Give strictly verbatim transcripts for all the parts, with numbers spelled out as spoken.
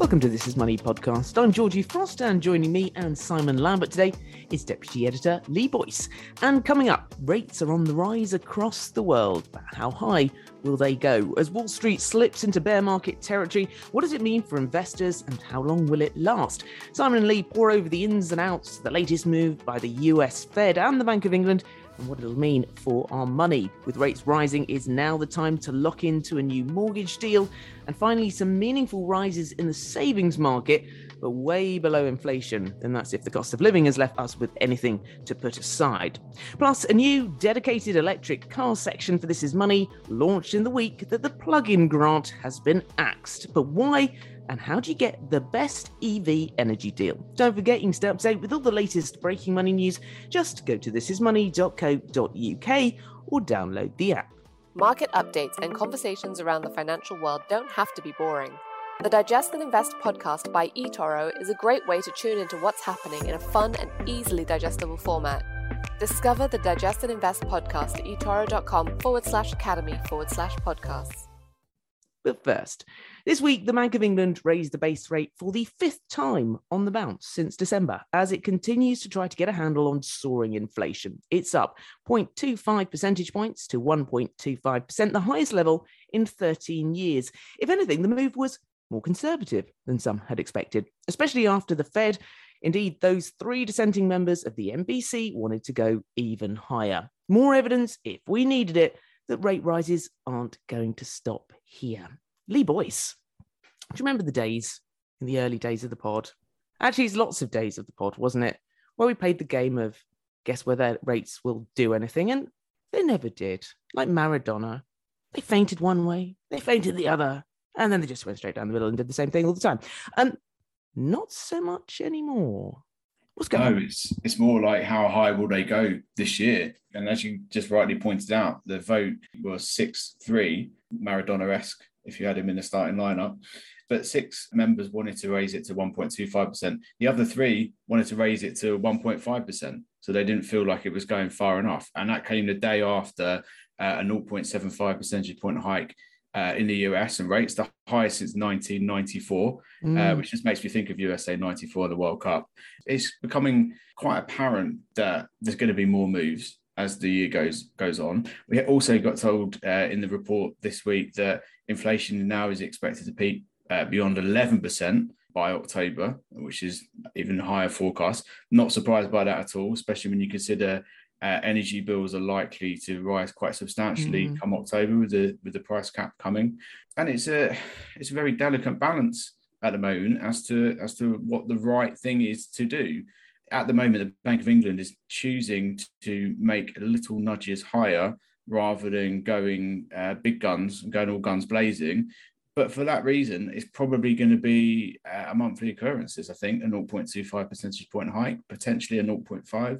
Welcome to This Is Money podcast. I'm Georgie Frost, and joining me and Simon Lambert today is Deputy Editor Lee Boyce. And coming up, rates are on the rise across the world, but how high will they go? As Wall Street slips into bear market territory, what does it mean for investors and how long will it last? Simon and Lee pour over the ins and outs, the latest move by the U S Fed and the Bank of England, and what it'll mean for our money. With rates rising, is now the time to lock into a new mortgage deal? And finally, some meaningful rises in the savings market, but way below inflation. And that's if the cost of living has left us with anything to put aside. Plus, a new dedicated electric car section for This Is Money launched in the week that the plug-in grant has been axed. But why? And how do you get the best E V energy deal? Don't forget, you can stay up to date with all the latest breaking money news. Just go to this is money dot co dot uk or download the app. Market updates and conversations around the financial world don't have to be boring. The Digest and Invest podcast by eToro is a great way to tune into what's happening in a fun and easily digestible format. Discover the Digest and Invest podcast at etoro.com forward slash academy forward slash podcasts. But first, this week, the Bank of England raised the base rate for the fifth time on the bounce since December, as it continues to try to get a handle on soaring inflation. It's up zero point two five percentage points to one point two five percent, the highest level in thirteen years. If anything, the move was more conservative than some had expected, especially after the Fed, indeed those three dissenting members of the M P C, wanted to go even higher. More evidence, if we needed it, that rate rises aren't going to stop here. Lee Boyce, do you remember the days in the early days of the pod? Actually, it's lots of days of the pod, wasn't it? Where we played the game of guess whether rates will do anything, and they never did. Like Maradona, they fainted one way, they fainted the other, and then they just went straight down the middle and did the same thing all the time. Um, not so much anymore. What's going no, on? it's it's more like how high will they go this year? And as you just rightly pointed out, the vote was six three, Maradona-esque, if you had him in the starting lineup. But six members wanted to raise it to one point two five percent. The other three wanted to raise it to one point five percent. So they didn't feel like it was going far enough. And that came the day after uh, a zero point seven five percentage point hike Uh, in the U S, and rates the highest since nineteen ninety-four, mm. uh, which just makes me think of U S A ninety-four, the World Cup. It's becoming quite apparent that there's going to be more moves as the year goes goes on. We also got told uh, in the report this week that inflation now is expected to peak uh, beyond eleven percent by October, which is even higher forecast. Not surprised by that at all, especially when you consider Uh, energy bills are likely to rise quite substantially mm. come October with the with the price cap coming, and it's a it's a very delicate balance at the moment as to as to what the right thing is to do. At the moment, the Bank of England is choosing to make little nudges higher rather than going uh, big guns and going all guns blazing. But for that reason, it's probably going to be uh, a monthly occurrences. I think a zero point two five percentage point hike, potentially a zero point five.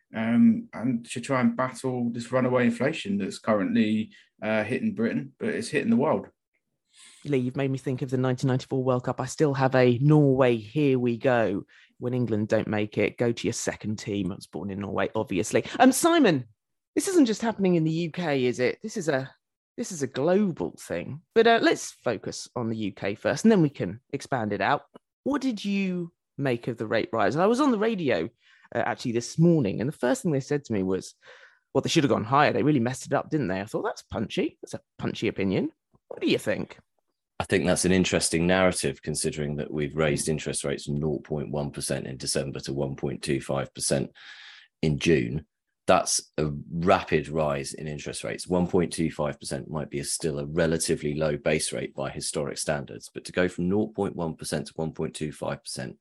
Um, and to try and battle this runaway inflation that's currently uh, hitting Britain, but it's hitting the world. Lee, you've made me think of the nineteen ninety-four World Cup. I still have a Norway, here we go. When England don't make it, go to your second team. I was born in Norway, obviously. Um, Simon, this isn't just happening in the U K, is it? This is a this is a global thing. But uh, let's focus on the U K first, and then we can expand it out. What did you make of the rate rise? I was on the radio Uh, actually this morning, and the first thing they said to me was, well, they should have gone higher. They really messed it up, didn't they? I thought, that's punchy. That's a punchy opinion. What do you think? I think that's an interesting narrative, considering that we've raised interest rates from zero point one percent in December to one point two five percent in June. That's a rapid rise in interest rates. one point two five percent might be a still a relatively low base rate by historic standards, but to go from zero point one percent to one point two five percent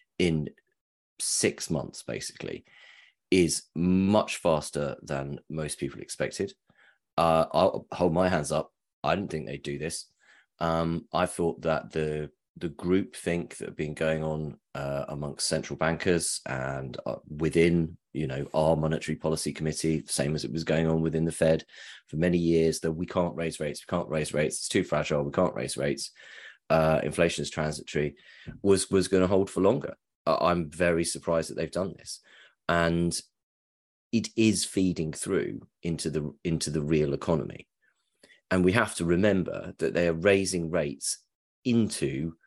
in six months basically is much faster than most people expected. Uh, I'll hold my hands up. I didn't think they'd do this. Um, I thought that the the group think that have been going on uh, amongst central bankers and uh, within, you know, our monetary policy committee, same as it was going on within the Fed for many years, that we can't raise rates, we can't raise rates, it's too fragile, we can't raise rates. Uh, inflation is transitory, was was going to hold for longer. I'm very surprised that they've done this, and it is feeding through into the into the real economy. And we have to remember that they are raising rates into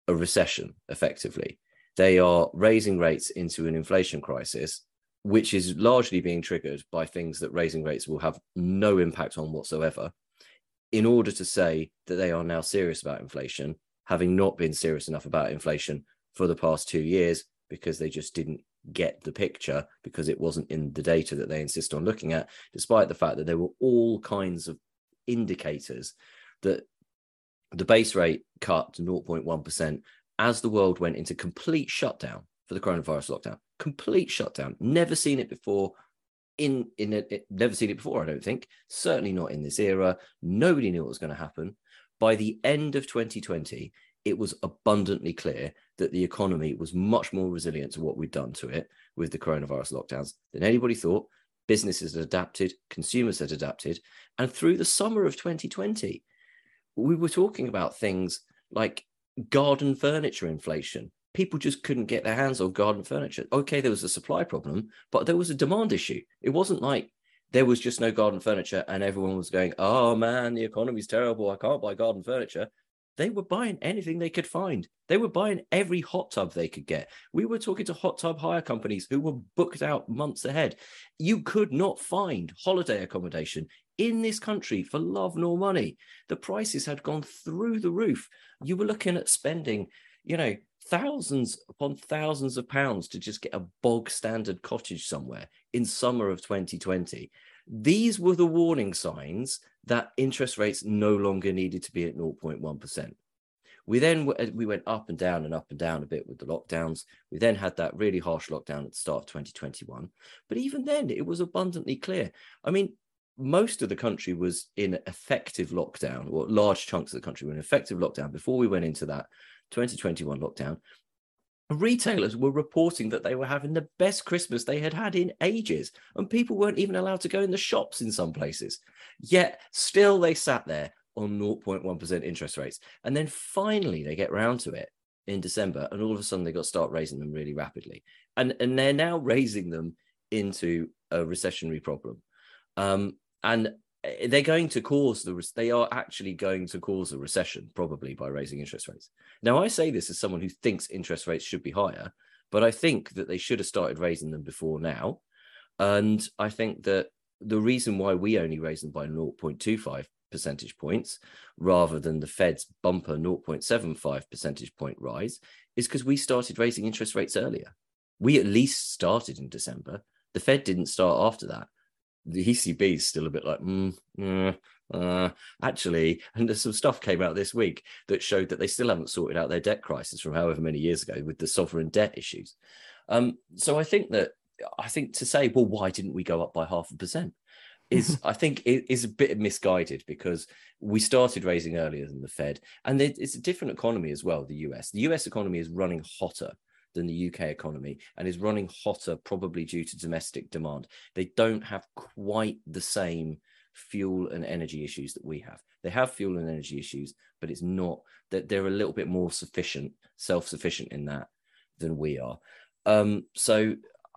a recession, effectively. They are raising rates into an inflation crisis, which is largely being triggered by things that raising rates will have no impact on whatsoever, in order to say that they are now serious about inflation, having not been serious enough about inflation for the past two years because they just didn't get the picture, because it wasn't in the data that they insist on looking at, despite the fact that there were all kinds of indicators that the base rate cut to zero point one percent as the world went into complete shutdown for the coronavirus lockdown. Complete shutdown. Never seen it before. In in a, it, never seen it before, I don't think. Certainly not in this era. Nobody knew what was going to happen. By the end of twenty twenty, it was abundantly clear that the economy was much more resilient to what we'd done to it with the coronavirus lockdowns than anybody thought. Businesses had adapted, consumers had adapted, and through the summer of twenty twenty, we were talking about things like garden furniture inflation. People just couldn't get their hands on garden furniture. Okay, there was a supply problem, but there was a demand issue. It wasn't like there was just no garden furniture and everyone was going, oh man, the economy's terrible, I can't buy garden furniture. They were buying anything they could find. They were buying every hot tub they could get. We were talking to hot tub hire companies who were booked out months ahead. You could not find holiday accommodation in this country for love nor money. The prices had gone through the roof. You were looking at spending, you know, thousands upon thousands of pounds to just get a bog standard cottage somewhere in summer of twenty twenty. These were the warning signs that interest rates no longer needed to be at zero point one percent. We then we went up and down and up and down a bit with the lockdowns. We then had that really harsh lockdown at the start of twenty twenty-one. But even then, it was abundantly clear. I mean, most of the country was in effective lockdown, or large chunks of the country were in effective lockdown before we went into that twenty twenty-one lockdown. Retailers were reporting that they were having the best Christmas they had had in ages, and people weren't even allowed to go in the shops in some places. Yet still they sat there on zero point one percent interest rates. And then finally they get round to it in December, and all of a sudden they got to start raising them really rapidly. And, and they're now raising them into a recessionary problem. Um, and they're going to cause the, they are actually going to cause a recession probably by raising interest rates. Now, I say this as someone who thinks interest rates should be higher, but I think that they should have started raising them before now. And I think that the reason why we only raised them by zero point two five percentage points rather than the Fed's bumper zero point seven five percentage point rise is because we started raising interest rates earlier. We at least started in December. The Fed didn't start after that. The E C B is still a bit like, mm, mm, uh, actually, and there's some stuff came out this week that showed that they still haven't sorted out their debt crisis from however many years ago with the sovereign debt issues. Um, so I think that, I think to say, well, why didn't we go up by half a percent is, I think, it is a bit misguided, because we started raising earlier than the Fed, and it's a different economy as well, the U S. The U S economy is running hotter than the U K economy, and is running hotter probably due to domestic demand. They don't have quite the same fuel and energy issues that we have. They have fuel and energy issues, but it's not that they're a little bit more sufficient, self-sufficient in that than we are. Um, so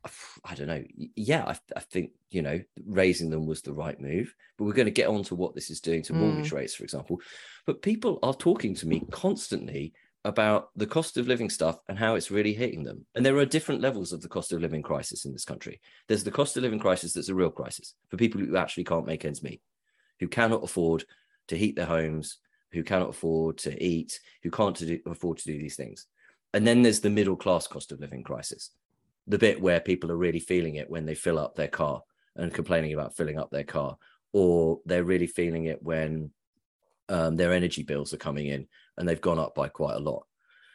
I don't know. Yeah, I, I think, you know, raising them was the right move, but we're going to get on to what this is doing to mm. mortgage rates, for example. But people are talking to me constantly about the cost of living stuff and how it's really hitting them. And there are different levels of the cost of living crisis in this country. There's the cost of living crisis that's a real crisis for people who actually can't make ends meet, who cannot afford to heat their homes, who cannot afford to eat, who can't to do, afford to do these things. And then there's the middle class cost of living crisis, the bit where people are really feeling it when they fill up their car and complaining about filling up their car, or they're really feeling it when um, their energy bills are coming in and they've gone up by quite a lot.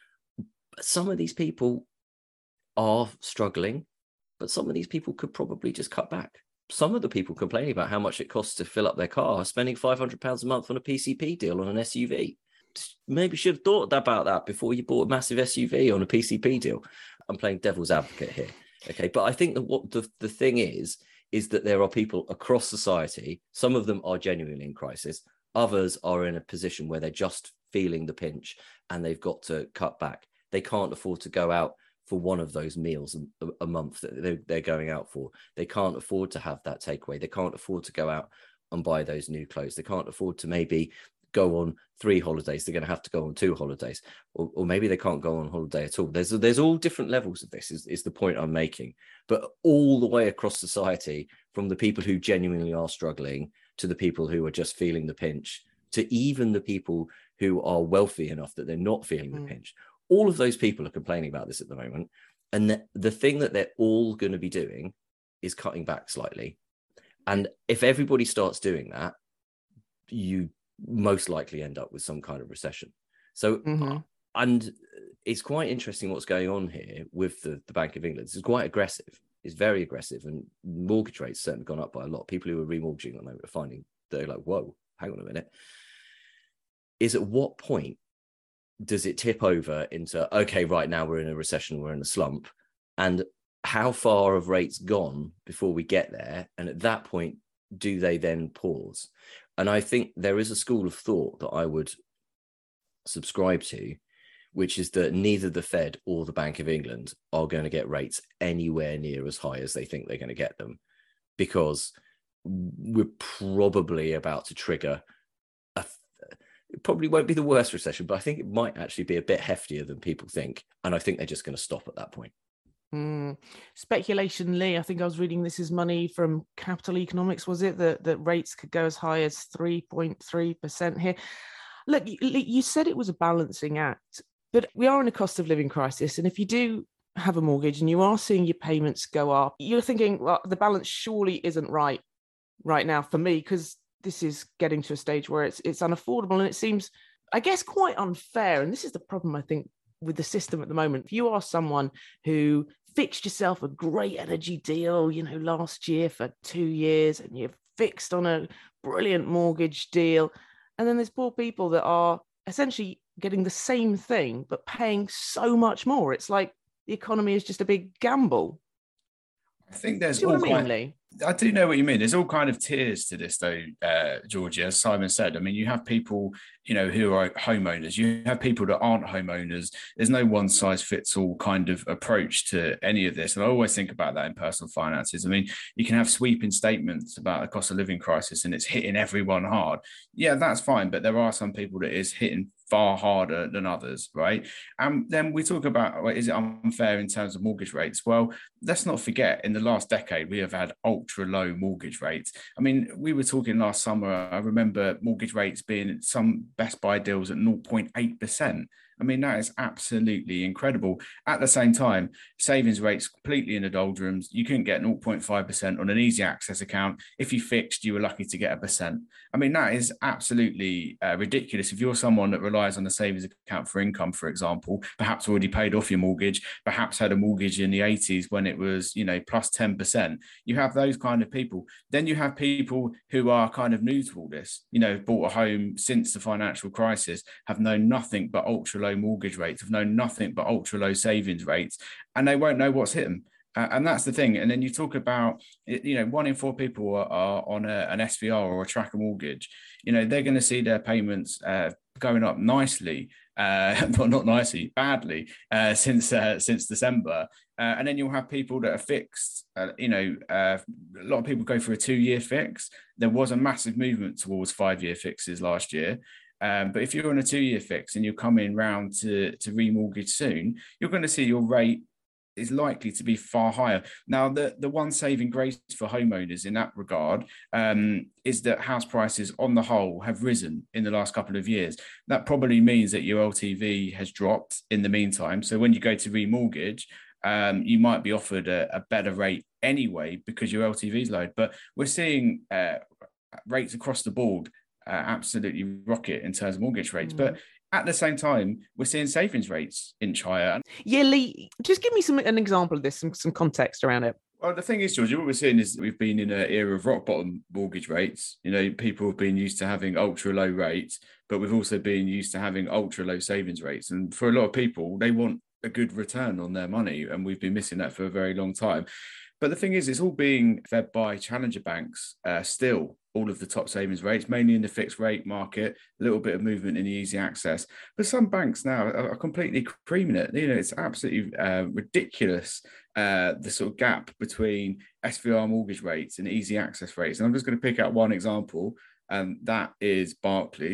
But some of these people are struggling, but some of these people could probably just cut back. Some of the people complaining about how much it costs to fill up their car are spending five hundred pounds a month on a P C P deal on an S U V. Maybe should have thought about that before you bought a massive S U V on a P C P deal. I'm playing devil's advocate here. Okay, but I think that what the, the thing is, is that there are people across society, some of them are genuinely in crisis, others are in a position where they're just feeling the pinch and they've got to cut back. They can't afford to go out for one of those meals a, a month that they're, they're going out for. They can't afford to have that takeaway. They can't afford to go out and buy those new clothes. They can't afford to maybe go on three holidays, they're going to have to go on two holidays, or, or maybe they can't go on holiday at all. There's there's all different levels of this, is, is the point I'm making. But all the way across society, from the people who genuinely are struggling to the people who are just feeling the pinch, to even the people who are wealthy enough that they're not feeling the mm. pinch, all of those people are complaining about this at the moment. And the, the thing that they're all going to be doing is cutting back slightly. And if everybody starts doing that, you most likely end up with some kind of recession. So, mm-hmm. and it's quite interesting what's going on here with the, the Bank of England. It's quite aggressive. It's very aggressive, and mortgage rates certainly gone up by a lot. People who are remortgaging at the moment are finding they're like, whoa, hang on a minute. Is at what point does it tip over into, okay, right now we're in a recession, we're in a slump, and how far have rates gone before we get there? And at that point, do they then pause? And I think there is a school of thought that I would subscribe to, which is that neither the Fed or the Bank of England are going to get rates anywhere near as high as they think they're going to get them, because we're probably about to trigger a, it probably won't be the worst recession, but I think it might actually be a bit heftier than people think. And I think they're just going to stop at that point. Mm. Speculation, Lee. I think I was reading This Is Money from Capital Economics, was it, that, that rates could go as high as three point three percent here. Look, you, you said it was a balancing act, but we are in a cost of living crisis. And if you do have a mortgage and you are seeing your payments go up, you're thinking, well, the balance surely isn't right right now for me, because this is getting to a stage where it's it's unaffordable. And it seems, I guess, quite unfair. And this is the problem, I think, with the system at the moment. If you are someone who fixed yourself a great energy deal, you know, last year for two years, and you've fixed on a brilliant mortgage deal, and then there's poor people that are essentially getting the same thing, but paying so much more. It's like the economy is just a big gamble. I think there's Do you all know what I mean, quite... Lee? I do know what you mean. There's all kind of tiers to this, though, uh, Georgia, as Simon said. I mean, you have people, you know, who are homeowners. You have people that aren't homeowners. There's no one size fits all kind of approach to any of this. And I always think about that in personal finances. I mean, you can have sweeping statements about the cost of living crisis and it's hitting everyone hard. Yeah, that's fine. But there are some people that is hitting far harder than others, right? And then we talk about, well, is it unfair in terms of mortgage rates? Well, let's not forget, in the last decade, we have had ultra low mortgage rates. I mean, we were talking last summer, I remember mortgage rates being some Best Buy deals at zero point eight percent. I mean, that is absolutely incredible. At the same time, savings rates completely in the doldrums. You couldn't get zero point five percent on an easy access account. If you fixed, you were lucky to get a percent. I mean, that is absolutely uh, ridiculous. If you're someone that relies on a savings account for income, for example, perhaps already paid off your mortgage, perhaps had a mortgage in the eighties when it was, you know, plus ten percent. You have those kind of people. Then you have people who are kind of new to all this, you know, bought a home since the financial crisis, have known nothing but ultra low mortgage rates, have known nothing but ultra low savings rates, and they won't know what's hit them. Uh, and that's the thing. And then you talk about, you know, one in four people are, are on a, an S V R or a tracker mortgage. You know, they're going to see their payments uh, going up nicely, uh, well, not nicely, badly, uh, since uh, since December. Uh, and then you'll have people that are fixed. Uh, you know, uh, a lot of people go for a two-year fix. There was a massive movement towards five-year fixes last year. Um, but if you're on a two-year fix and you're coming round to, to remortgage soon, you're going to see your rate is likely to be far higher. Now, the, the one saving grace for homeowners in that regard um, is that house prices on the whole have risen in the last couple of years. That probably means that your L T V has dropped in the meantime. So when you go to remortgage, um, you might be offered a, a better rate anyway because your L T V is low. But we're seeing uh, rates across the board uh, absolutely rocket in terms of mortgage rates. Mm. But at the same time, we're seeing savings rates inch higher. Yeah, Lee, just give me some an example of this, some, some context around it. Well, the thing is, George, what we're seeing is we've been in an era of rock bottom mortgage rates. You know, people have been used to having ultra low rates, but we've also been used to having ultra low savings rates. And for a lot of people, they want a good return on their money. And we've been missing that for a very long time. But the thing is, it's all being fed by challenger banks uh, still. All of the top savings rates, mainly in the fixed rate market, a little bit of movement in the easy access. But some banks now are completely creaming it. You know, it's absolutely uh, ridiculous, uh, the sort of gap between S V R mortgage rates and easy access rates. And I'm just going to pick out one example, and that is Barclays.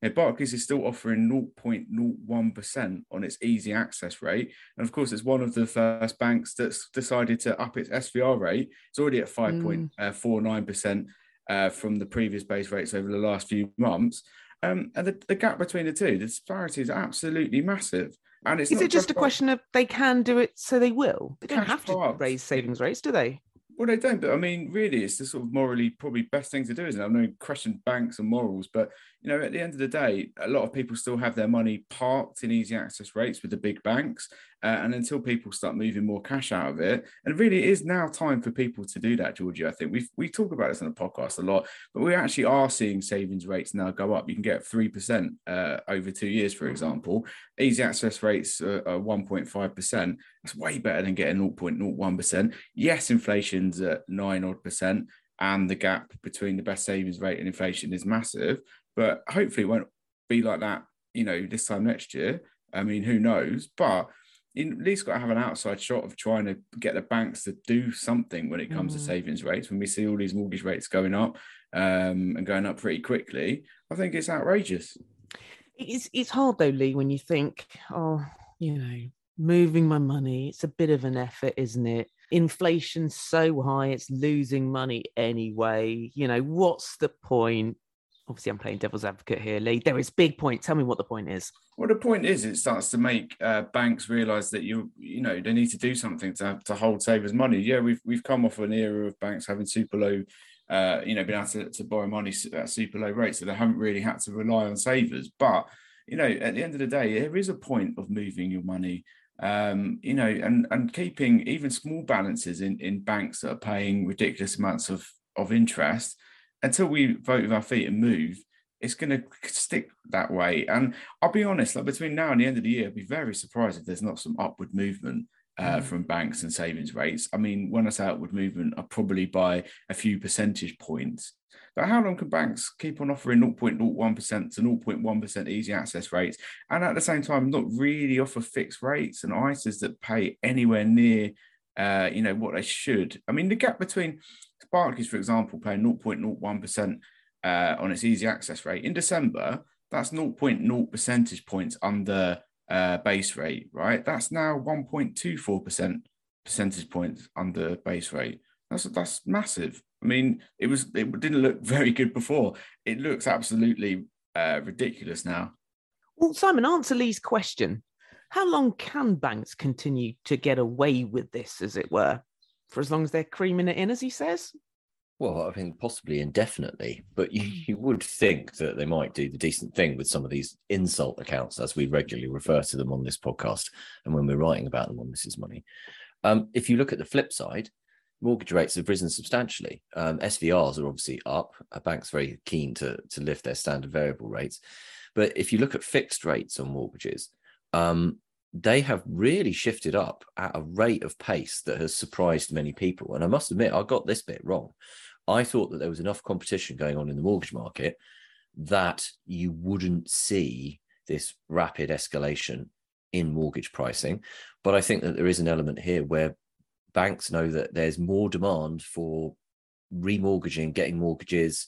You know, Barclays is still offering zero point zero one percent on its easy access rate. And of course, it's one of the first banks that's decided to up its S V R rate. It's already at five point four nine percent uh, from the previous base rates over the last few months. Um, and the, the gap between the two, the disparity is absolutely massive. And it's is not it just, just a like, question of they can do it, so they will? They don't have to parks. raise savings rates, do they? Well, they don't, but I mean, really, it's the sort of morally probably best thing to do, isn't it? I'm not questioning banks and morals, but, you know, at the end of the day, a lot of people still have their money parked in easy access rates with the big banks. Uh, and until people start moving more cash out of it, and really it is now time for people to do that, Georgie. I think we we talk about this on the podcast a lot, but we actually are seeing savings rates now go up. You can get three percent uh, over two years, for example. Easy access rates are, are one point five percent. That's way better than getting zero point zero one percent. Yes, inflation's at nine odd percent, and the gap between the best savings rate and inflation is massive, but hopefully it won't be like that, you know, this time next year. I mean, who knows? But you at least got to have an outside shot of trying to get the banks to do something when it comes mm. to savings rates. When we see all these mortgage rates going up um, and going up pretty quickly, I think it's outrageous. It's it's hard though, Lee, when you think, oh, you know, moving my money, it's a bit of an effort, isn't it? Inflation's so high, it's losing money anyway. You know, what's the point? Obviously, I'm playing devil's advocate here, Lee. There is big point. Tell me what the point is. Well, the point is, it starts to make uh, banks realise that you, you know, they need to do something to to hold savers' money. Yeah, we've we've come off an era of banks having super low, uh, you know, being able to, to borrow money at super low rates, so they haven't really had to rely on savers. But you know, at the end of the day, there is a point of moving your money. Um, you know, and and keeping even small balances in in banks that are paying ridiculous amounts of of interest. Until we vote with our feet and move, it's going to stick that way. And I'll be honest, like between now and the end of the year, I'd be very surprised if there's not some upward movement uh, mm. from banks and savings rates. I mean, when I say upward movement, I'll probably by a few percentage points. But how long can banks keep on offering zero point zero one percent to zero point one percent easy access rates, and at the same time not really offer fixed rates and I S As that pay anywhere near, uh, you know, what they should? I mean, the gap between Barclays, for example, paying zero point zero one percent uh, on its easy access rate in December, that's zero point zero percentage points under uh, base rate, right? That's now one point two four percent percentage points under base rate. That's that's massive. I mean, it was it didn't look very good before. It looks absolutely uh, ridiculous now. Well, Simon, answer Lee's question. How long can banks continue to get away with this, as it were? For as long as they're creaming it in, as he says? Well, I mean, possibly indefinitely, but you, you would think that they might do the decent thing with some of these insult accounts, as we regularly refer to them on this podcast and when we're writing about them on This Is Money. Um, if you look at the flip side, mortgage rates have risen substantially. Um, S V Rs are obviously up. A bank's very keen to, to lift their standard variable rates. But if you look at fixed rates on mortgages, um, they have really shifted up at a rate of pace that has surprised many people. And I must admit, I got this bit wrong. I thought that there was enough competition going on in the mortgage market that you wouldn't see this rapid escalation in mortgage pricing. But I think that there is an element here where banks know that there's more demand for remortgaging, getting mortgages,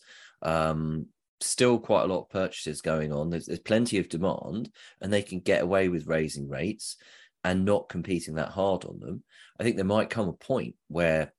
um, still quite a lot of purchases going on. There's, there's plenty of demand, and they can get away with raising rates and not competing that hard on them. I think there might come a point where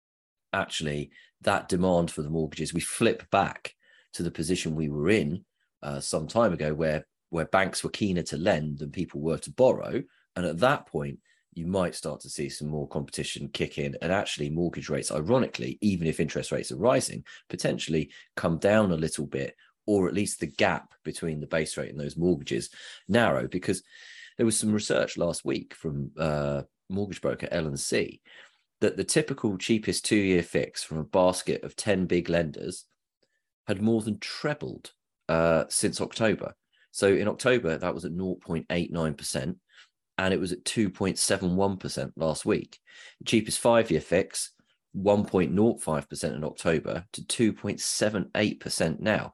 actually that demand for the mortgages, we flip back to the position we were in uh, some time ago, where where banks were keener to lend than people were to borrow. And at that point, you might start to see some more competition kick in, and actually mortgage rates, ironically, even if interest rates are rising, potentially come down a little bit, or at least the gap between the base rate and those mortgages narrow. Because there was some research last week from uh, mortgage broker L and C that the typical cheapest two-year fix from a basket of ten big lenders had more than trebled uh, since October. So in October, that was at zero point eight nine percent. And it was at two point seven one percent last week. The cheapest five-year fix, one point zero five percent in October to two point seven eight percent now.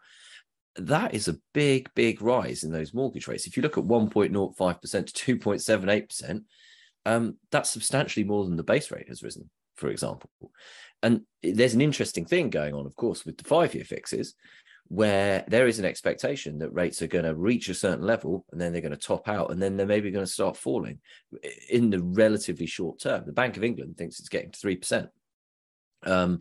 That is a big, big rise in those mortgage rates. If you look at one point zero five percent to two point seven eight percent, um, that's substantially more than the base rate has risen, for example. And there's an interesting thing going on, of course, with the five-year fixes, where there is an expectation that rates are going to reach a certain level and then they're going to top out and then they're maybe going to start falling in the relatively short term. The Bank of England thinks it's getting to three percent. Um,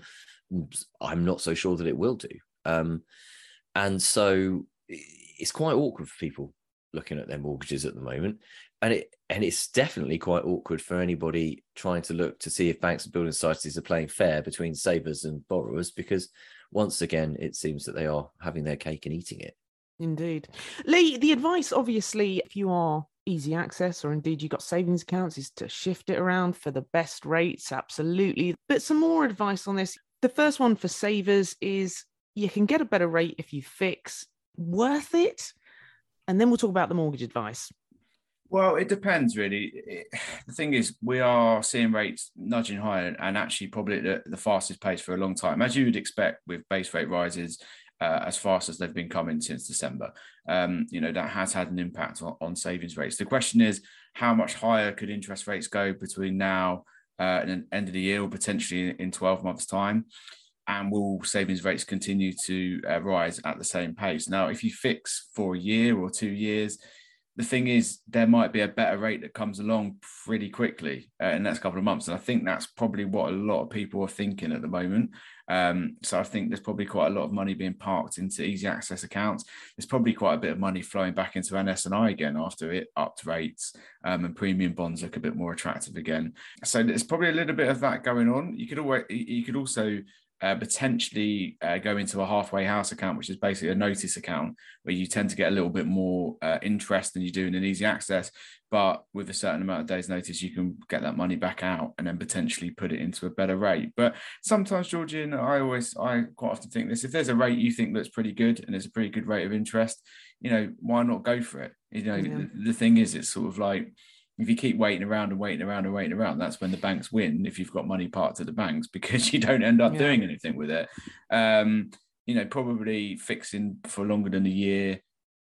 I'm not so sure that it will do. Um, and so it's quite awkward for people looking at their mortgages at the moment. And it and it's definitely quite awkward for anybody trying to look to see if banks and building societies are playing fair between savers and borrowers, because once again, it seems that they are having their cake and eating it. Indeed. Lee, the advice, obviously, if you are easy access or indeed you've got savings accounts, is to shift it around for the best rates. Absolutely. But some more advice on this. The first one for savers is you can get a better rate if you fix. Worth it? And then we'll talk about the mortgage advice. Well, it depends, really. It, the thing is, we are seeing rates nudging higher and actually probably at the, the fastest pace for a long time, as you would expect with base rate rises uh, as fast as they've been coming since December. Um, you know, that has had an impact on, on savings rates. The question is, how much higher could interest rates go between now uh, and the end of the year, or potentially in, in twelve months' time? And will savings rates continue to uh, rise at the same pace? Now, if you fix for a year or two years, the thing is, there might be a better rate that comes along pretty quickly uh, in the next couple of months. And I think that's probably what a lot of people are thinking at the moment. Um, so I think there's probably quite a lot of money being parked into easy access accounts. There's probably quite a bit of money flowing back into N S and I again after it upped rates um, and premium bonds look a bit more attractive again. So there's probably a little bit of that going on. You could always, you could also Uh, potentially uh, go into a halfway house account, which is basically a notice account where you tend to get a little bit more uh, interest than you do in an easy access. But with a certain amount of days notice, you can get that money back out and then potentially put it into a better rate. But sometimes, Georgian, I always, I quite often think this, if there's a rate you think that's pretty good and there's a pretty good rate of interest, you know, why not go for it? You know, yeah. the, the thing is, it's sort of like, if you keep waiting around and waiting around and waiting around, that's when the banks win, if you've got money parked at the banks, because you don't end up yeah. doing anything with it. Um, you know, probably fixing for longer than a year,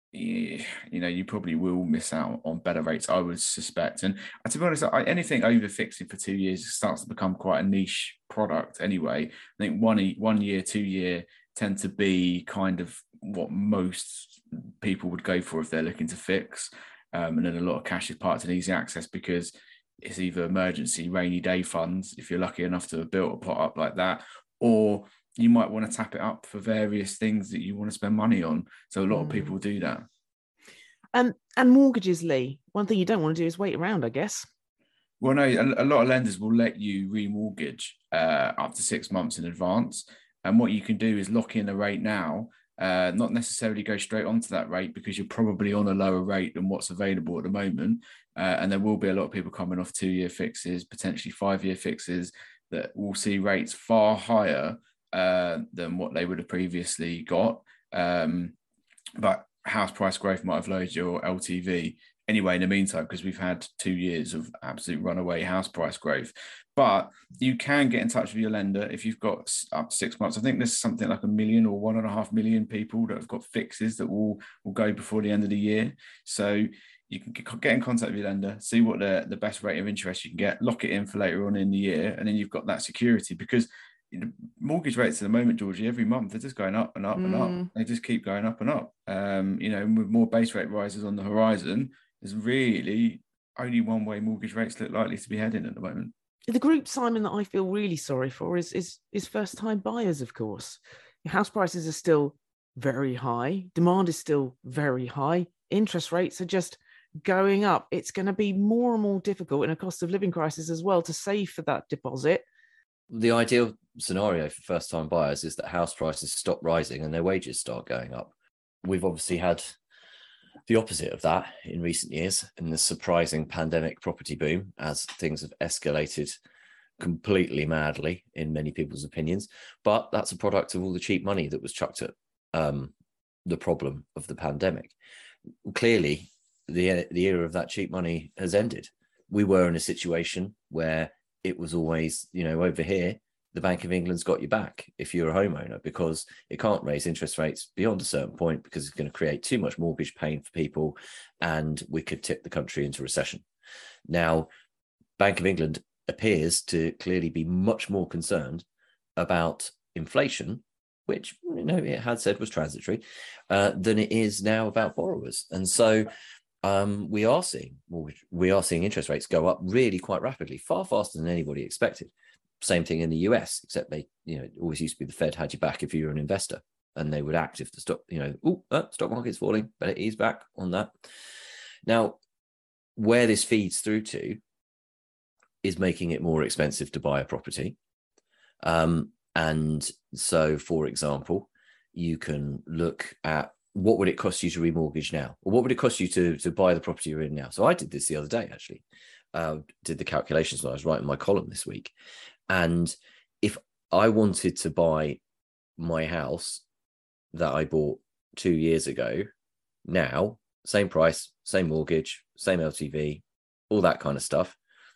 you know, you probably will miss out on better rates, I would suspect. And to be honest, I, anything over fixing for two years starts to become quite a niche product anyway. I think one, one year, two year tend to be kind of what most people would go for if they're looking to fix. Um, and then a lot of cash is parked in easy access because it's either emergency rainy day funds, if you're lucky enough to have built a pot up like that, or you might want to tap it up for various things that you want to spend money on. So a lot mm. of people do that. Um, and mortgages, Lee, one thing you don't want to do is wait around, I guess. Well, no, a, a lot of lenders will let you remortgage uh, up to six months in advance. And what you can do is lock in a rate now. Uh, not necessarily go straight onto that rate because you're probably on a lower rate than what's available at the moment. Uh, and there will be a lot of people coming off two-year fixes, potentially five-year fixes that will see rates far higher uh, than what they would have previously got. Um, but house price growth might have lowered your L T V anyway in the meantime, because we've had two years of absolute runaway house price growth. But you can get in touch with your lender if you've got up to six months. I think there's something like a million or one and a half million people that have got fixes that will, will go before the end of the year. So you can get in contact with your lender, see what the, the best rate of interest you can get, lock it in for later on in the year, and then you've got that security. Because you know, mortgage rates at the moment, Georgie, every month, they're just going up and up mm. and up. They just keep going up and up. Um, you know, with more base rate rises on the horizon, there's really only one way mortgage rates look likely to be heading at the moment. The group, Simon, that I feel really sorry for is is is first-time buyers, of course. House prices are still very high. Demand is still very high. Interest rates are just going up. It's going to be more and more difficult in a cost of living crisis as well to save for that deposit. The ideal scenario for first-time buyers is that house prices stop rising and their wages start going up. We've obviously had the opposite of that in recent years, in the surprising pandemic property boom, as things have escalated completely madly in many people's opinions. But that's a product of all the cheap money that was chucked at um, the problem of the pandemic. Clearly, the, the era of that cheap money has ended. We were in a situation where it was always, you know, over here, the Bank of England's got you back if you're a homeowner, because it can't raise interest rates beyond a certain point because it's going to create too much mortgage pain for people and we could tip the country into recession. Now, Bank of England appears to clearly be much more concerned about inflation which, you know, it had said was transitory, uh, than it is now about borrowers. And so um, we are seeing we are seeing interest rates go up really quite rapidly, far faster than anybody expected. Same thing in the U S, except they, you know, it always used to be the Fed had you back if you were an investor, and they would act if the stock, you know, oh, uh, stock market's falling, better ease back on that. Now, where this feeds through to is making it more expensive to buy a property. Um, and so, for example, you can look at what would it cost you to remortgage now? Or what would it cost you to, to buy the property you're in now? So I did this the other day, actually. Uh, did the calculations when I was writing my column this week. And if I wanted to buy my house that I bought two years ago, now, same price, same mortgage, same L T V, all that kind of stuff,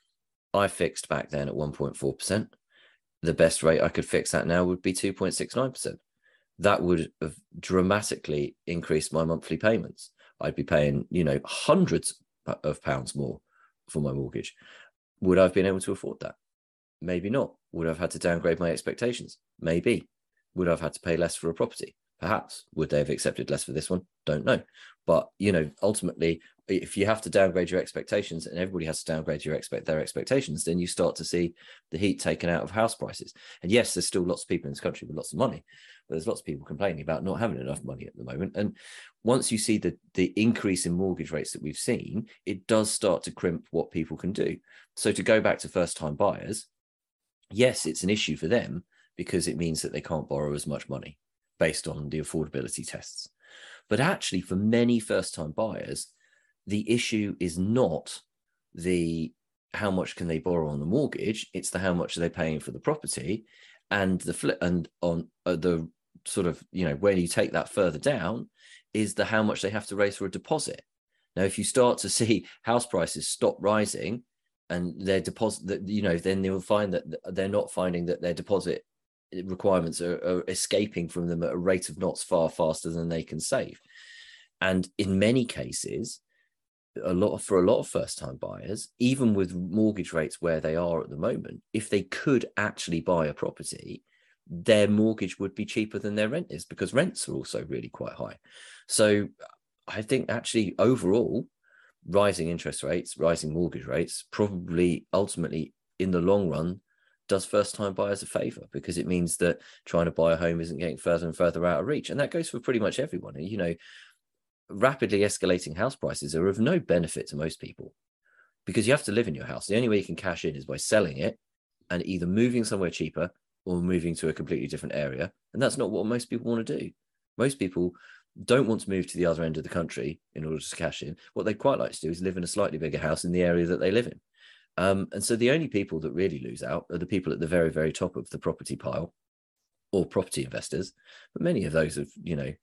I fixed back then at one point four percent. The best rate I could fix that now would be two point six nine percent. That would have dramatically increased my monthly payments. I'd be paying, you know, hundreds of pounds more for my mortgage. Would I have been able to afford that? Maybe not. Would I have had to downgrade my expectations? Maybe. Would I have had to pay less for a property? Perhaps. Would they have accepted less for this one? Don't know. But, you know, ultimately, if you have to downgrade your expectations, and everybody has to downgrade your expect their expectations, then you start to see the heat taken out of house prices. And yes, there's still lots of people in this country with lots of money, but there's lots of people complaining about not having enough money at the moment. And once you see the, the increase in mortgage rates that we've seen, it does start to crimp what people can do. So to go back to first-time buyers, yes, it's an issue for them because it means that they can't borrow as much money based on the affordability tests. But actually, for many first-time buyers, the issue is not the how much can they borrow on the mortgage, it's the how much are they paying for the property. And the flip and on uh, the sort of, you know, when you take that further down is the how much they have to raise for a deposit. Now, if you start to see house prices stop rising and their deposit, that, you know, then they'll find that they're not finding that their deposit requirements are, are escaping from them at a rate of knots far faster than they can save. And in many cases, a lot of, for a lot of first-time buyers, even with mortgage rates where they are at the moment, if they could actually buy a property, their mortgage would be cheaper than their rent is, because rents are also really quite high. So I think actually overall, rising interest rates, rising mortgage rates, probably ultimately in the long run does first-time buyers a favor, because it means that trying to buy a home isn't getting further and further out of reach. And that goes for pretty much everyone. You know, rapidly escalating house prices are of no benefit to most people because you have to live in your house. The only way you can cash in is by selling it and either moving somewhere cheaper or moving to a completely different area. And that's not what most people want to do. Most people don't want to move to the other end of the country in order to cash in. What they'd quite like to do is live in a slightly bigger house in the area that they live in. Um, and so the only people that really lose out are the people at the very, very top of the property pile, or property investors. But many of those have, you know,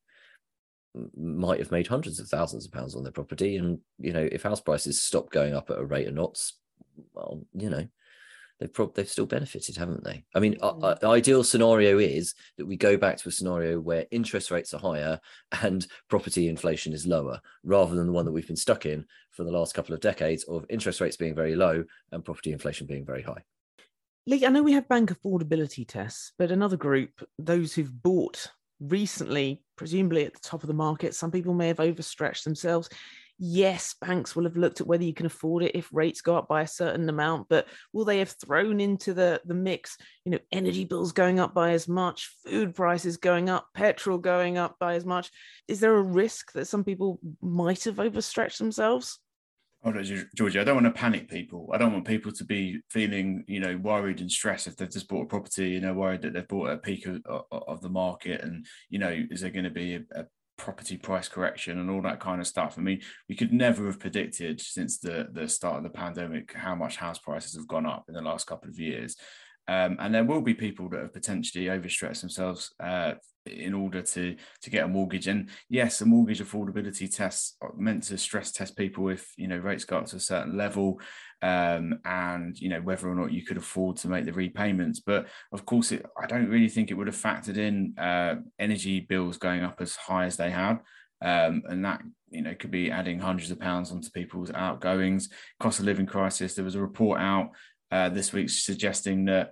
might have made hundreds of thousands of pounds on their property. And, you know, if house prices stop going up at a rate of knots, well, you know, they've probably they've still benefited, haven't they? I mean, mm. a, a, ideal scenario is that we go back to a scenario where interest rates are higher and property inflation is lower, rather than the one that we've been stuck in for the last couple of decades of interest rates being very low and property inflation being very high. Lee, I know we have bank affordability tests, but another group, those who've bought recently, presumably at the top of the market, some people may have overstretched themselves. Yes, banks will have looked at whether you can afford it if rates go up by a certain amount, but will they have thrown into the, the mix, you know, energy bills going up by as much, food prices going up, petrol going up by as much? Is there a risk that some people might have overstretched themselves? Oh, no, Georgie, I don't want to panic people. I don't want people to be feeling, you know, worried and stressed if they've just bought a property, you know, worried that they've bought at a peak of, of the market and, you know, is there going to be a, a property price correction and all that kind of stuff. I mean, we could never have predicted since the, the start of the pandemic how much house prices have gone up in the last couple of years. Um, and there will be people that have potentially overstretched themselves uh, in order to, to get a mortgage. And yes, a mortgage affordability test are meant to stress test people if, you know, rates go up to a certain level um, and, you know, whether or not you could afford to make the repayments. But of course, it, I don't really think it would have factored in uh, energy bills going up as high as they have. Um, and that, you know, could be adding hundreds of pounds onto people's outgoings. Cost of living crisis. There was a report out Uh, this week suggesting that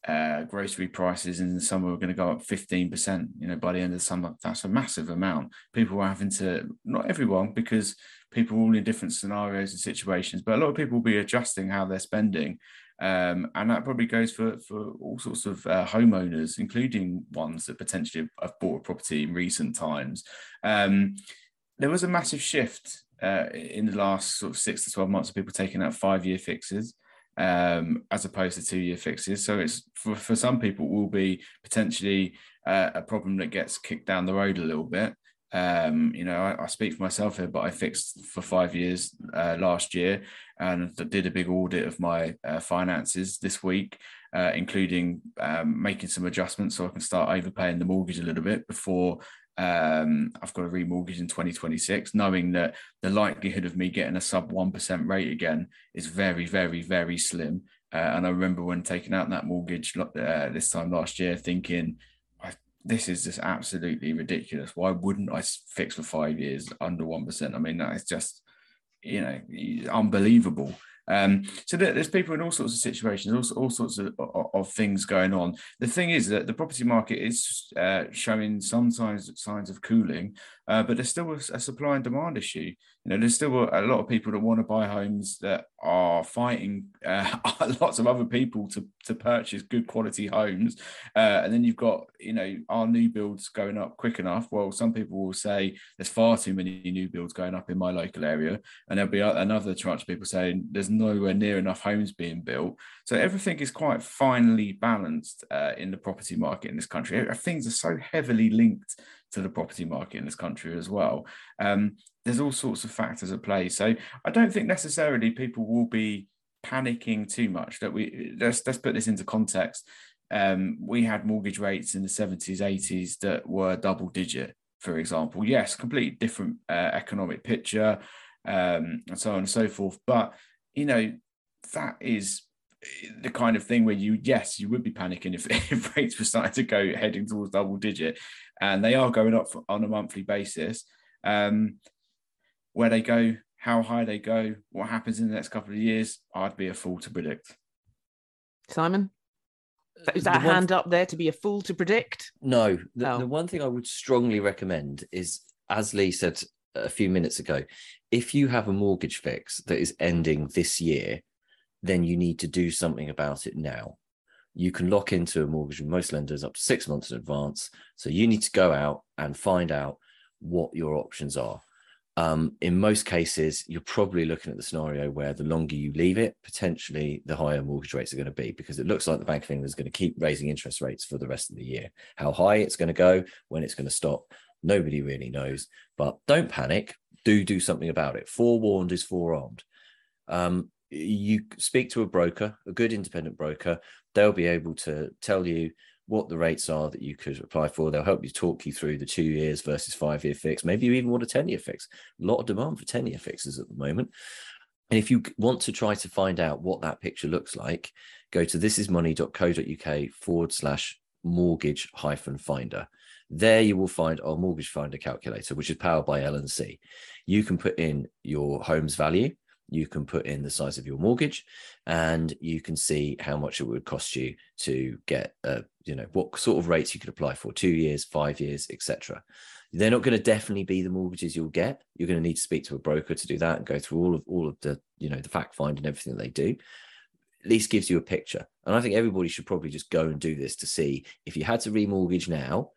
uh, grocery prices in the summer are going to go up fifteen percent, you know, by the end of the summer. That's a massive amount. People are having to, not everyone, because people are all in different scenarios and situations, but a lot of people will be adjusting how they're spending. Um, and that probably goes for, for all sorts of uh, homeowners, including ones that potentially have bought a property in recent times. Um, there was a massive shift uh, in the last sort of six to twelve months of people taking out five-year fixes um, as opposed to two-year fixes. So it's for, for some people will be potentially uh, a problem that gets kicked down the road a little bit. Um, you know, I, I speak for myself here, but I fixed for five years uh, last year and did a big audit of my uh, finances this week, uh, including um, making some adjustments so I can start overpaying the mortgage a little bit before um, I've got to remortgage in twenty twenty-six, knowing that the likelihood of me getting a sub one percent rate again is very, very, very slim. Uh, and I remember when taking out that mortgage uh, this time last year thinking, this is just absolutely ridiculous. Why wouldn't I fix for five years under one percent? I mean, that is just, you know, unbelievable. Um, so there's people in all sorts of situations, all, all sorts of, of, of things going on. The thing is that the property market is uh, showing sometimes signs of cooling, uh, but there's still a, a supply and demand issue. You know, there's still a, a lot of people that want to buy homes that are fighting uh, lots of other people to, to purchase good quality homes. Uh, and then you've got, you know, are new builds going up quick enough? Well, some people will say there's far too many new builds going up in my local area. And there'll be another tranche of people saying there's nowhere near enough homes being built. So everything is quite finely balanced uh, in the property market in this country. Things are so heavily linked to the property market in this country as well. Um, there's all sorts of factors at play. So I don't think necessarily people will be panicking too much. That we let's let's put this into context. Um, we had mortgage rates in the seventies, eighties that were double digit, for example. Yes, completely different uh, economic picture, um, and so on and so forth. But you know, that is the kind of thing where you, yes, you would be panicking if, if rates were starting to go heading towards double digit, and they are going up for, on a monthly basis. Um, where they go, how high they go, what happens in the next couple of years, I'd be a fool to predict. Simon? Is that the a hand one... up there to be a fool to predict? No. The, oh. the one thing I would strongly recommend is, as Lee said a few minutes ago, if you have a mortgage fix that is ending this year, then you need to do something about it now. You can lock into a mortgage with most lenders up to six months in advance. So you need to go out and find out what your options are. Um, in most cases, you're probably looking at the scenario where the longer you leave it, potentially the higher mortgage rates are going to be, because it looks like the Bank of England is going to keep raising interest rates for the rest of the year. How high it's going to go, when it's going to stop, nobody really knows. But don't panic. Do do something about it. Forewarned is forearmed. Um, you speak to a broker, a good independent broker. They'll be able to tell you what the rates are that you could apply for. They'll help you talk you through the two years versus five-year fix. Maybe you even want a ten-year fix. A lot of demand for ten-year fixes at the moment. And if you want to try to find out what that picture looks like, go to thisismoney.co.uk forward slash mortgage hyphen finder. There you will find our mortgage finder calculator, which is powered by L and C. You can put in your home's value. You can put in the size of your mortgage, and you can see how much it would cost you to get, uh, you know, what sort of rates you could apply for, two years, five years, et cetera. They're not going to definitely be the mortgages you'll get. You're going to need to speak to a broker to do that and go through all of all of the, you know, the fact find and everything that they do. At least gives you a picture. And I think everybody should probably just go and do this to see if you had to remortgage now,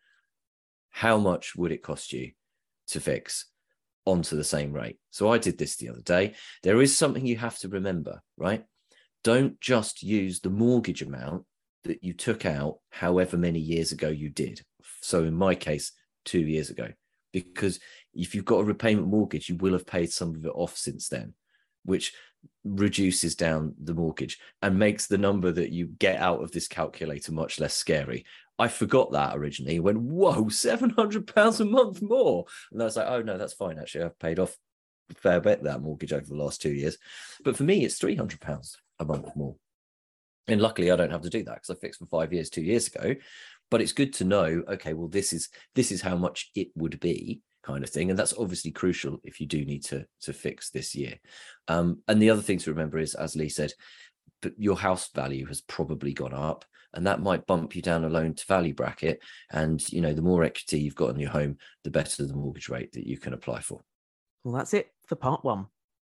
how much would it cost you to fix onto the same rate? So I did this the other day. There is something you have to remember, right? Don't just use the mortgage amount that you took out however many years ago you did. So in my case, two years ago, because if you've got a repayment mortgage, you will have paid some of it off since then, which reduces down the mortgage and makes the number that you get out of this calculator much less scary. I forgot that originally. Went, whoa, seven hundred pounds a month more. And I was like, oh, no, that's fine. Actually, I've paid off a fair bit of that mortgage over the last two years. But for me, it's three hundred pounds a month more. And luckily, I don't have to do that because I fixed for five years, two years ago. But it's good to know, okay, well, this is this is how much it would be, kind of thing. And that's obviously crucial if you do need to, to fix this year. Um, and the other thing to remember is, as Lee said, your house value has probably gone up. and that might bump you down a loan to value bracket. And, you know, the more equity you've got in your home, the better the mortgage rate that you can apply for. Well, that's it for part one.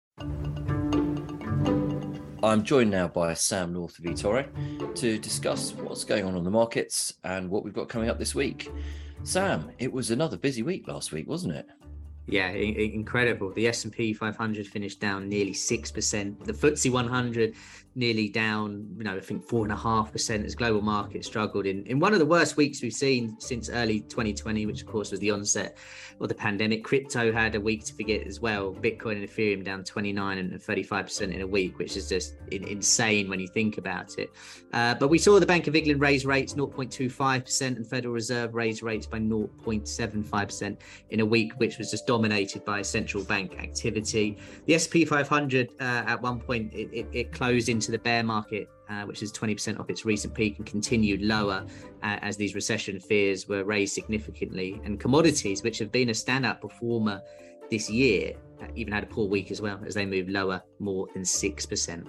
I'm joined now by Sam North of eToro to discuss what's going on on the markets and what we've got coming up this week. Sam, it was another busy week last week, wasn't it? Yeah, I- incredible. The S and P five hundred finished down nearly six percent. The F T S E one hundred nearly down, you know, I think four and a half percent as global markets struggled in, in one of the worst weeks we've seen since early twenty twenty, which of course was the onset of the pandemic. Crypto had a week to forget as well. Bitcoin and Ethereum down twenty-nine and thirty-five percent in a week, which is just in, insane when you think about it. Uh, but we saw the Bank of England raise rates zero point two five percent and Federal Reserve raise rates by zero point seven five percent in a week, which was just dominated by central bank activity. The S and P five hundred uh, at one point, it, it, it closed into the bear market, uh, which is twenty percent off its recent peak and continued lower uh, as these recession fears were raised significantly. And commodities, which have been a standout performer this year, uh, even had a poor week as well as they moved lower more than six percent.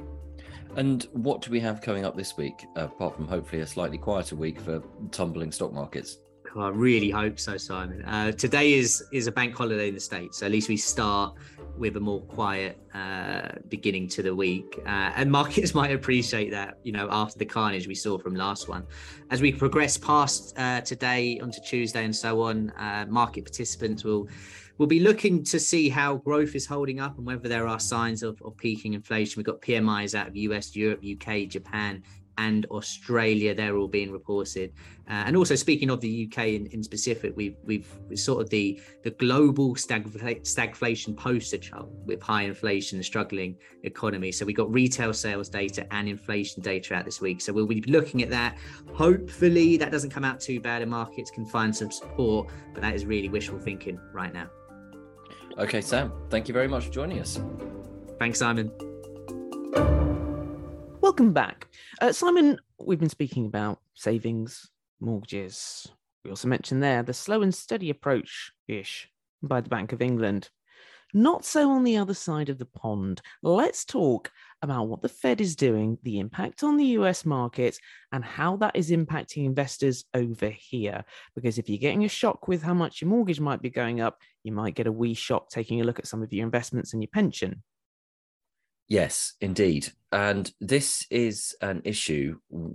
And what do we have coming up this week, uh, apart from hopefully a slightly quieter week for tumbling stock markets? Oh, I really hope so, Simon. Uh, today is is a bank holiday in the States, so at least we start with a more quiet uh, beginning to the week. Uh, and markets might appreciate that, you know, after the carnage we saw from last one. As we progress past uh, today onto Tuesday and so on, uh, market participants will We'll be looking to see how growth is holding up and whether there are signs of, of peaking inflation. We've got P M Is out of U S, Europe, U K, Japan, and Australia. They're all being reported. Uh, and also, speaking of the U K in, in specific, we've we've sort of the the global stagfla- stagflation poster child with high inflation and struggling economy. So we got retail sales data and inflation data out this week. So we'll be looking at that. Hopefully that doesn't come out too bad and markets can find some support, but that is really wishful thinking right now. Okay, Sam, thank you very much for joining us. Thanks, Simon. Welcome back. Uh, Simon, we've been speaking about savings, mortgages. We also mentioned there the slow and steady approach-ish by the Bank of England. Not so on the other side of the pond. Let's talk about what the Fed is doing, the impact on the U S markets, and how that is impacting investors over here. Because if you're getting a shock with how much your mortgage might be going up, you might get a wee shock taking a look at some of your investments and your pension. Yes, indeed. And this is an issue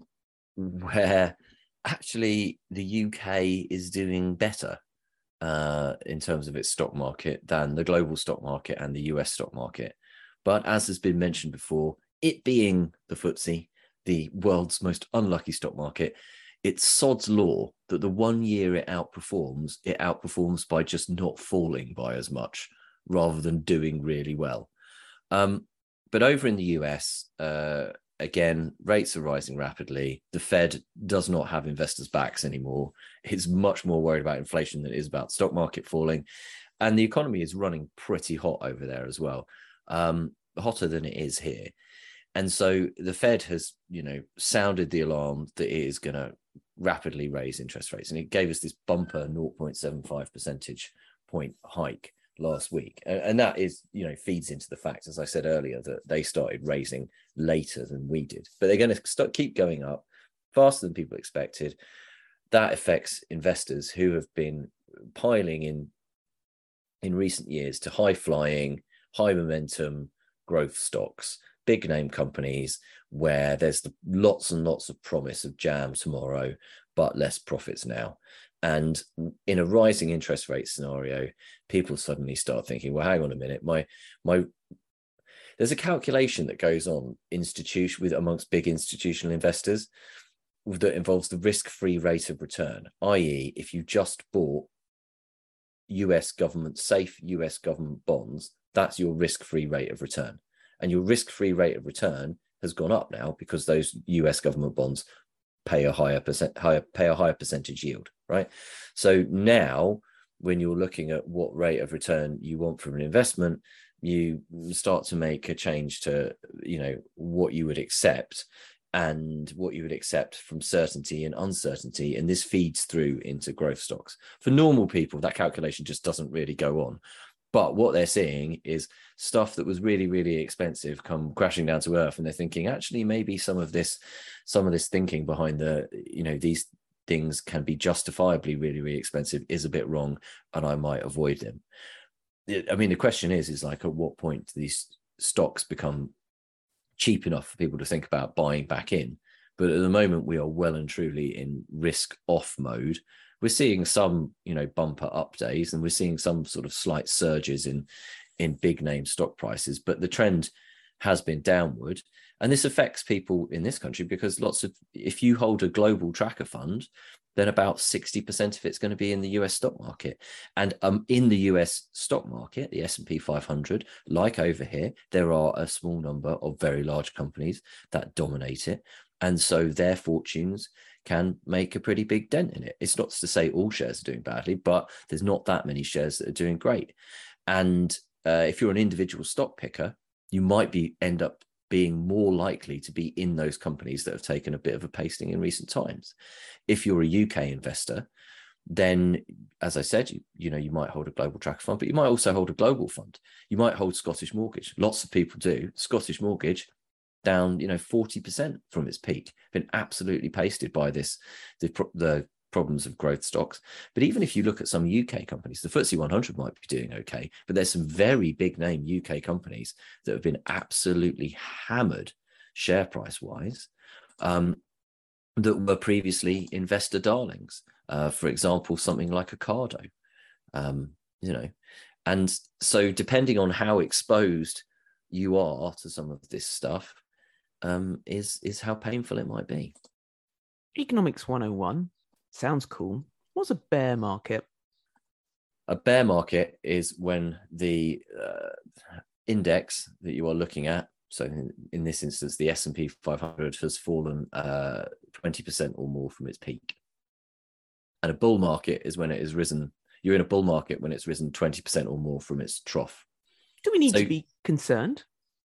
where actually the U K is doing better uh, in terms of its stock market than the global stock market and the U S stock market. But as has been mentioned before, it being the F T S E, the world's most unlucky stock market, it's sod's law that the one year it outperforms, it outperforms by just not falling by as much rather than doing really well. Um, But over in the U S, uh, again, rates are rising rapidly. The Fed does not have investors' backs anymore. It's much more worried about inflation than it is about stock market falling. And the economy is running pretty hot over there as well, um, hotter than it is here. And so the Fed has, you know, sounded the alarm that it is going to rapidly raise interest rates. And it gave us this bumper zero point seven five percentage point hike last week, and that is, you know, feeds into the fact, as I said earlier, that they started raising later than we did, but they're going to start keep going up faster than people expected. That affects investors who have been piling in in recent years to high flying, high momentum growth stocks, big name companies where there's the, lots and lots of promise of jam tomorrow, but less profits now. And in a rising interest rate scenario, people suddenly start thinking, well, hang on a minute, my my there's a calculation that goes on institution with amongst big institutional investors that involves the risk-free rate of return, that is, if you just bought U S government, safe U S government bonds, that's your risk-free rate of return. And your risk-free rate of return has gone up now because those U S government bonds pay a higher percent, higher pay a higher percentage yield, right? So now, when you're looking at what rate of return you want from an investment, you start to make a change to, you know, what you would accept and what you would accept from certainty and uncertainty, and this feeds through into growth stocks. For normal people, that calculation just doesn't really go on. But what they're seeing is stuff that was really, really expensive come crashing down to earth, and they're thinking, actually, maybe some of this, some of this thinking behind the, you know, these things can be justifiably really, really expensive is a bit wrong, and I might avoid them. I mean, the question is, is like, at what point do these stocks become cheap enough for people to think about buying back in? But at the moment, we are well and truly in risk off mode. We're seeing some, you know, bumper up days, and we're seeing some sort of slight surges in, in big name stock prices, but the trend has been downward. And this affects people in this country because lots of, if you hold a global tracker fund, then about sixty percent of it's going to be in the U S stock market. And um, in the U S stock market, the S and P five hundred, like over here, there are a small number of very large companies that dominate it. And so their fortunes can make a pretty big dent in it. It's not to say all shares are doing badly, but there's not that many shares that are doing great. And uh, if you're an individual stock picker, you might be end up being more likely to be in those companies that have taken a bit of a pasting in recent times. If you're a U K investor, then, as I said, you, you know, you might hold a global tracker fund, but you might also hold a global fund. You might hold Scottish Mortgage. Lots of people do. Scottish Mortgage down, you know, forty percent from its peak, been absolutely pasted by this, the, the problems of growth stocks. But even if you look at some U K companies, the F T S E one hundred might be doing okay, but there's some very big name U K companies that have been absolutely hammered share price wise, um, that were previously investor darlings. Uh, for example, something like Ocado, um, you know, and so depending on how exposed you are to some of this stuff, Um, is is how painful it might be. Economics one oh one sounds cool. What's a bear market? A bear market is when the uh, index that you are looking at, so in, in this instance, the S and P five hundred has fallen uh, twenty percent or more from its peak. And a bull market is when it has risen. You're in a bull market when it's risen twenty percent or more from its trough. Do we need so, to be concerned?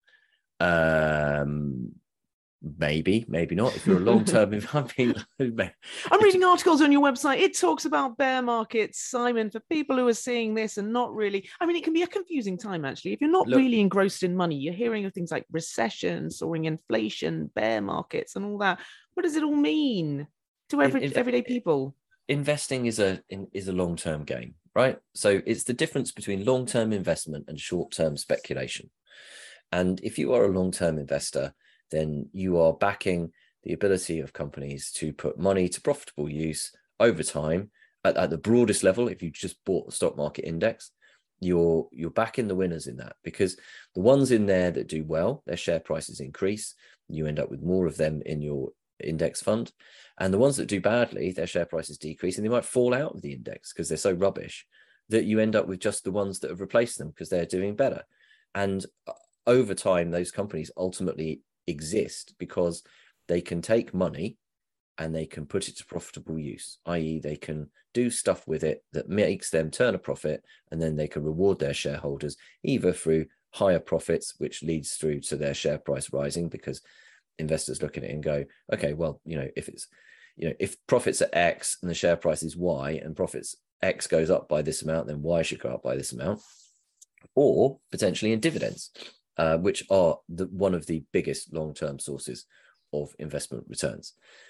Um, maybe, maybe not. If you're a long-term, if I'm being, I'm reading articles on your website. It talks about bear markets, Simon, for people who are seeing this and not really. I mean, it can be a confusing time actually. If you're not Look, really engrossed in money, you're hearing of things like recession, soaring inflation, bear markets, and all that. What does it all mean to every, in, in, everyday people? Investing is a is a long-term game, right? So it's the difference between long-term investment and short-term speculation. And if you are a long-term investor, then you are backing the ability of companies to put money to profitable use over time at, at the broadest level. If you just bought the stock market index, you're you're backing the winners in that, because the ones in there that do well, their share prices increase. You end up with more of them in your index fund. And the ones that do badly, their share prices decrease, and they might fall out of the index because they're so rubbish that you end up with just the ones that have replaced them because they're doing better. And over time, those companies ultimately exist because they can take money and they can put it to profitable use, that is they can do stuff with it that makes them turn a profit, and then they can reward their shareholders either through higher profits, which leads through to their share price rising, because investors look at it and go, okay, well, you know, if it's, you know, if profits are X and the share price is Y, and profits X goes up by this amount, then Y should go up by this amount. Or potentially in dividends, uh, which are the, one of the biggest long-term sources of investment returns.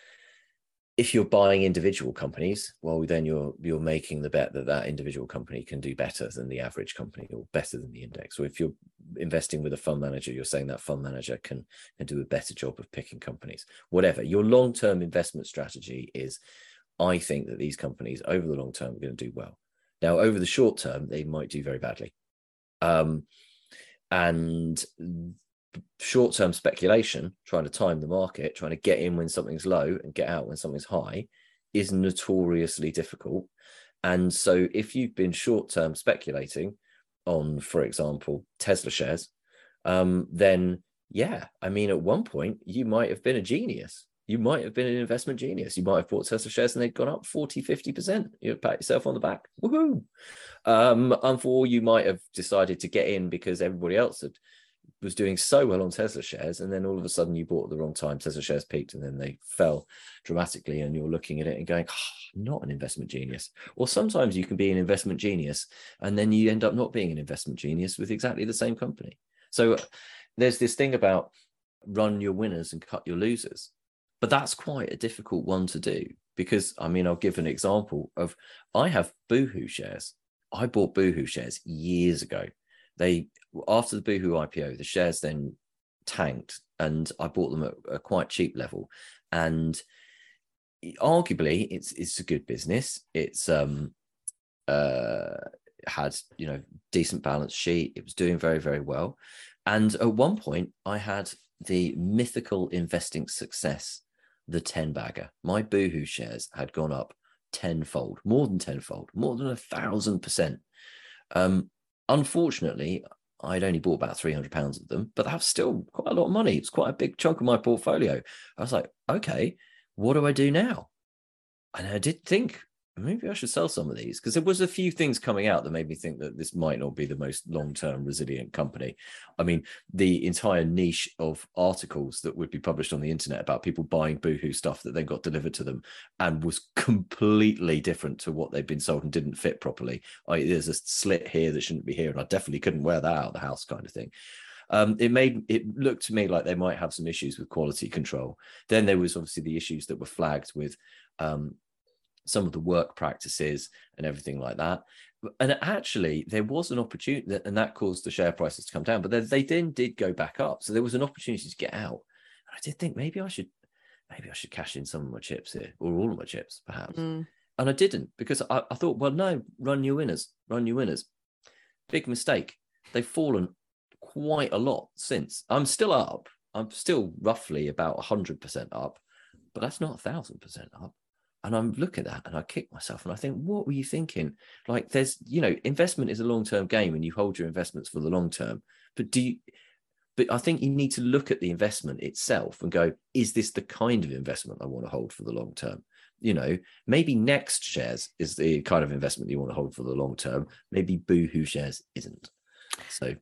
If you're buying individual companies, well, then you're you're making the bet that that individual company can do better than the average company or better than the index. Or if you're investing with a fund manager, you're saying that fund manager can, can do a better job of picking companies. Whatever. Your long-term investment strategy is, I think that these companies over the long term are going to do well. Now, over the short term, they might do very badly. Um, and short-term speculation, trying to time the market, trying to get in when something's low and get out when something's high, is notoriously difficult. And so if you've been short-term speculating on, for example, Tesla shares, um, then yeah, I mean, at one point you might have been a genius. You might have been an investment genius. You might have bought Tesla shares and they'd gone up forty, fifty percent. You pat yourself on the back. Woohoo! Um, and for you might have decided to get in because everybody else had was doing so well on Tesla shares, and then all of a sudden you bought at the wrong time. Tesla shares peaked and then they fell dramatically, and you're looking at it and going, oh, I'm not an investment genius. Or sometimes you can be an investment genius and then you end up not being an investment genius with exactly the same company. So there's this thing about run your winners and cut your losers. But that's quite a difficult one to do because, I mean, I'll give an example of, I have Boohoo shares. I bought Boohoo shares years ago. They, after the Boohoo I P O, the shares then tanked and I bought them at a quite cheap level. And arguably it's, it's a good business. It's, um, uh, had, you know, decent balance sheet. It was doing very, very well. And at one point I had the mythical investing success, the ten bagger. My Boohoo shares had gone up tenfold, more than tenfold, more than a thousand percent. Um, unfortunately, I'd only bought about three hundred pounds of them, but that was still quite a lot of money. It's quite a big chunk of my portfolio. I was like, okay, what do I do now? And I did think, maybe I should sell some of these, because there was a few things coming out that made me think that this might not be the most long-term resilient company. I mean, the entire niche of articles that would be published on the internet about people buying Boohoo stuff that then got delivered to them and was completely different to what they'd been sold and didn't fit properly. I, there's a slit here that shouldn't be here, and I definitely couldn't wear that out of the house, kind of thing. Um, it made it look to me like they might have some issues with quality control. Then there was obviously the issues that were flagged with um, some of the work practices and everything like that. And actually there was an opportunity that, and that caused the share prices to come down, but they, they then did go back up. So there was an opportunity to get out. And I did think maybe I should, maybe I should cash in some of my chips here, or all of my chips perhaps. Mm. And I didn't, because I, I thought, well, no, run your winners, run your winners. Big mistake. They've fallen quite a lot since. I'm still up. I'm still roughly about one hundred percent up, but that's not a thousand percent up. And I'm looking at that and I kick myself and I think, what were you thinking? Like, there's, you know, investment is a long-term game and you hold your investments for the long term. But do you, but I think you need to look at the investment itself and go, is this the kind of investment I want to hold for the long term? You know, maybe Next shares is the kind of investment you want to hold for the long term. Maybe Boohoo shares isn't. So.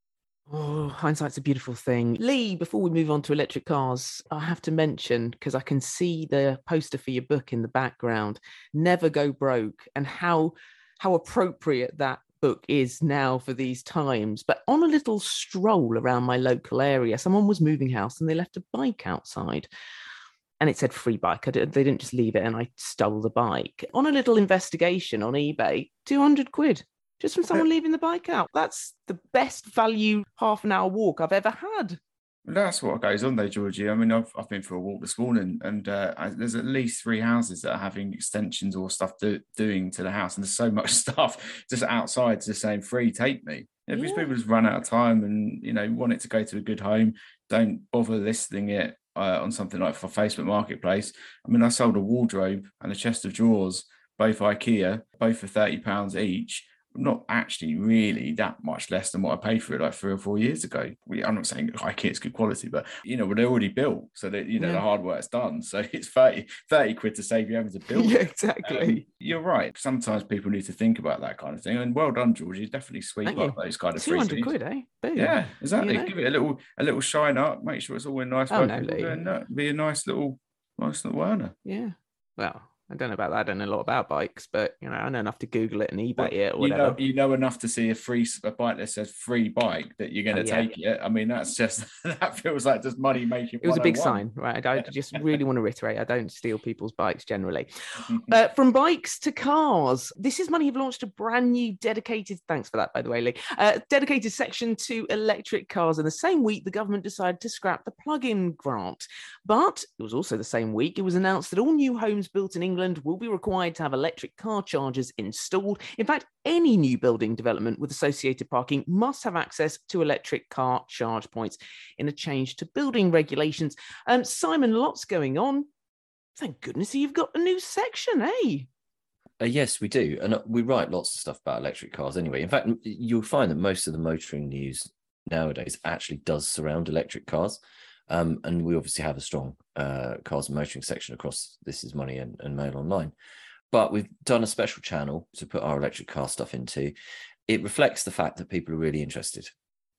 Oh, hindsight's a beautiful thing. Lee, before we move on to electric cars, I have to mention, because I can see the poster for your book in the background, Never Go Broke, and how how appropriate that book is now for these times. But on a little stroll around my local area, someone was moving house and they left a bike outside. And it said free bike. I did, they didn't just leave it, and I stole the bike. On a little investigation on eBay, two hundred quid. Just from someone leaving the bike out. That's the best value half an hour walk I've ever had. That's what goes on though, Georgie. I mean, I've, I've been for a walk this morning, and uh, I, there's at least three houses that are having extensions or stuff do, doing to the house. And there's so much stuff just outside just saying free, take me. You know, because yeah. people just run out of time and, you know, want it to go to a good home. Don't bother listing it uh, on something like for Facebook Marketplace. I mean, I sold a wardrobe and a chest of drawers, both IKEA, both for thirty pounds each. Not actually really that much less than what I paid for it like three or four years ago. We, I'm not saying IKEA is good quality, but you know, they're already built, so that you know yeah. the hard work's done. So it's thirty, thirty quid to save you having to build. Yeah, exactly. Um, you're right. Sometimes people need to think about that kind of thing. And well done, George. You definitely sweep Thank up you. Those kind of two hundred quid, eh? Boom. Yeah, exactly. You know? Give it a little, a little shine up. Make sure it's all in nice. Oh, no, and uh, be a nice little, nice little earner. Yeah. Well. I don't know about that. I don't know a lot about bikes, but you know, I know enough to Google it and eBay well, it or whatever. You know, you know enough to see a free a bike that says free bike that you're going to oh, yeah. take it. I mean, that's just that feels like just money making. It was a big sign, right? I just really want to reiterate: I don't steal people's bikes generally. uh, from bikes to cars, This Is Money have launched a brand new dedicated. Thanks for that, by the way, Lee. Uh, dedicated section to electric cars. And the same week, the government decided to scrap the plug-in grant. But it was also the same week it was announced that all new homes built in England will be required to have electric car chargers installed. In fact, any new building development with associated parking must have access to electric car charge points in a change to building regulations. Um, Simon, lots going on. Thank goodness you've got a new section, eh? Uh, yes, we do. And we write lots of stuff about electric cars anyway. In fact, you'll find that most of the motoring news nowadays actually does surround electric cars. Um, and we obviously have a strong uh, cars and motoring section across This Is Money and, and Mail Online. But we've done a special channel to put our electric car stuff into. It reflects the fact that people are really interested.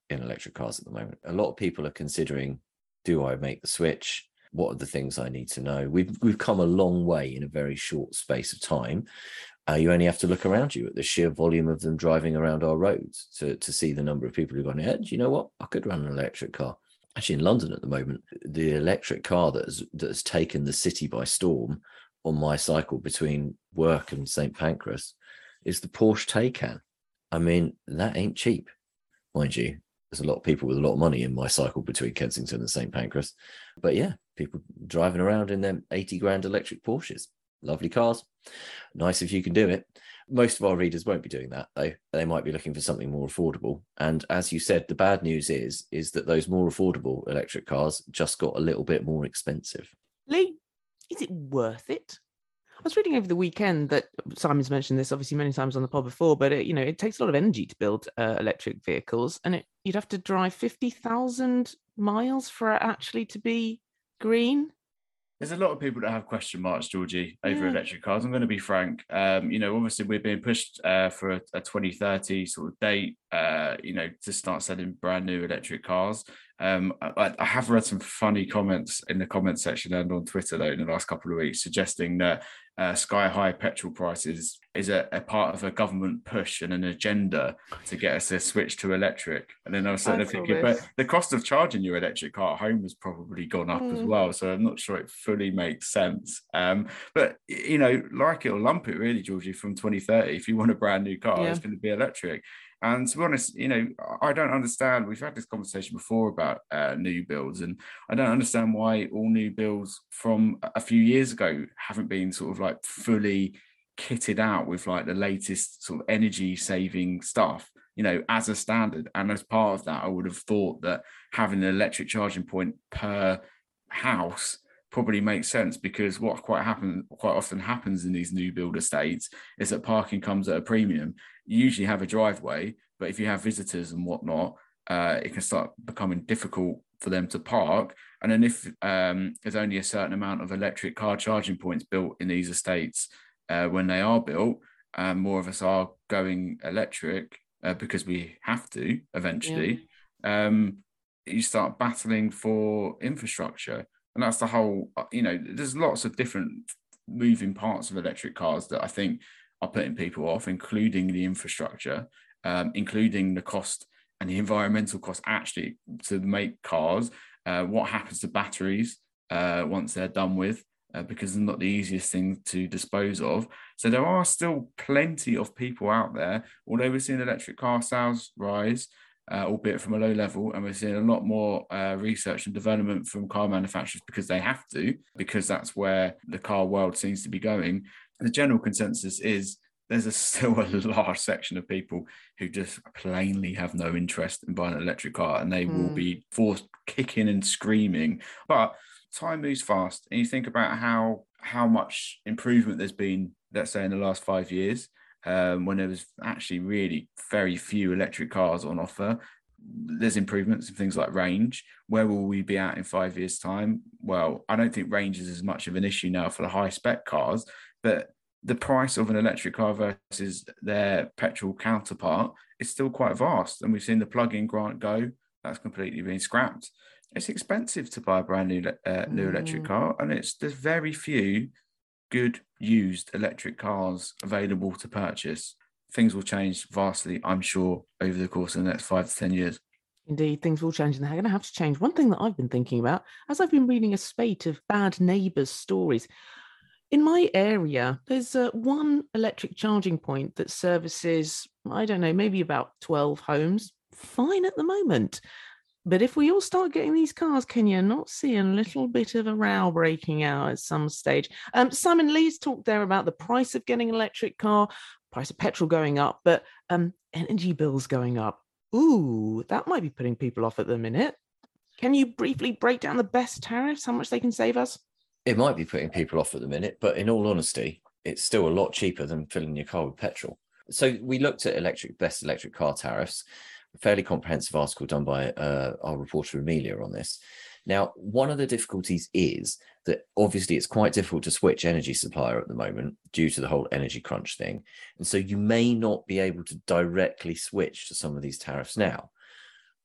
in electric cars at the moment. A lot of people are considering, do I make the switch? What are the things I need to know? We've we've come a long way in a very short space of time. Uh, you only have to look around you at the sheer volume of them driving around our roads to, to see the number of people who've gone, hey, do you know what? I could run an electric car. Actually, in London at the moment, the electric car that has, that has taken the city by storm on my cycle between work and Saint Pancras is the Porsche Taycan. I mean, that ain't cheap, mind you. There's a lot of people with a lot of money in my cycle between Kensington and Saint Pancras. But yeah, people driving around in them eighty grand electric Porsches. Lovely cars. Nice if you can do it. Most of our readers won't be doing that, though. They might be looking for something more affordable. And as you said, the bad news is, is that those more affordable electric cars just got a little bit more expensive. Lee, is it worth it? I was reading over the weekend that Simon's mentioned this obviously many times on the pod before, but it, you know, it takes a lot of energy to build uh, electric vehicles, and it, you'd have to drive fifty thousand miles for it actually to be green. There's a lot of people that have question marks, Georgie, over Yeah. electric cars. I'm going to be frank. Um, you know, obviously we're being pushed uh, for a, a twenty thirty sort of date, uh, you know, to start selling brand new electric cars. Um, I, I have read some funny comments in the comment section and on Twitter, though, in the last couple of weeks, suggesting that uh, sky-high petrol prices is a, a part of a government push and an agenda to get us to switch to electric. And then I was sort of thinking, but the cost of charging your electric car at home has probably gone up mm. as well. So I'm not sure it fully makes sense. Um, but, you know, like it or lump it, really, Georgie, from twenty thirty, if you want a brand new car, yeah. it's going to be electric. And to be honest, you know, I don't understand. We've had this conversation before about uh, new builds, and I don't understand why all new builds from a few years ago haven't been sort of like fully kitted out with like the latest sort of energy saving stuff, you know, as a standard. And as part of that, I would have thought that having an electric charging point per house probably makes sense, because what quite happen quite often happens in these new build estates is that parking comes at a premium. You usually have a driveway, but if you have visitors and whatnot, uh, it can start becoming difficult for them to park. And then if um, there's only a certain amount of electric car charging points built in these estates uh, when they are built, um, more of us are going electric uh, because we have to eventually. Yeah. Um, you start battling for infrastructure. And that's the whole, you know, there's lots of different moving parts of electric cars that I think are putting people off, including the infrastructure, um, including the cost and the environmental cost actually to make cars. Uh, what happens to batteries uh, once they're done with, uh, because they're not the easiest thing to dispose of. So there are still plenty of people out there, although we're seeing electric car sales rise, Uh, albeit from a low level, and we're seeing a lot more uh, research and development from car manufacturers because they have to, because that's where the car world seems to be going. The general consensus is there's a, still a large section of people who just plainly have no interest in buying an electric car, and they mm. will be forced kicking and screaming. But time moves fast, and you think about how how much improvement there's been, let's say, in the last five years. Um, when there was actually really very few electric cars on offer. There's improvements in things like range. Where will we be at in five years' time? Well, I don't think range is as much of an issue now for the high-spec cars, but the price of an electric car versus their petrol counterpart is still quite vast. And we've seen the plug-in Grant Go, that's completely been scrapped. It's expensive to buy a brand new, uh, new mm. electric car, and it's there's very few good used electric cars available to purchase. Things will change vastly, I'm sure, over the course of the next five to ten years. Indeed, things will change, and they're going to have to change. One thing that I've been thinking about, as I've been reading a spate of bad neighbours stories, in my area, there's uh, one electric charging point that services, I don't know, maybe about twelve homes. Fine at the moment. But if we all start getting these cars, can you not see a little bit of a row breaking out at some stage? Um, Simon Lee's talked there about the price of getting an electric car, price of petrol going up, but um, energy bills going up. Ooh, that might be putting people off at the minute. Can you briefly break down the best tariffs, how much they can save us? It might be putting people off at the minute, but in all honesty, it's still a lot cheaper than filling your car with petrol. So we looked at electric best electric car tariffs. Fairly comprehensive article done by uh, our reporter Amelia on this. Now, one of the difficulties is that obviously it's quite difficult to switch energy supplier at the moment due to the whole energy crunch thing. And so you may not be able to directly switch to some of these tariffs now.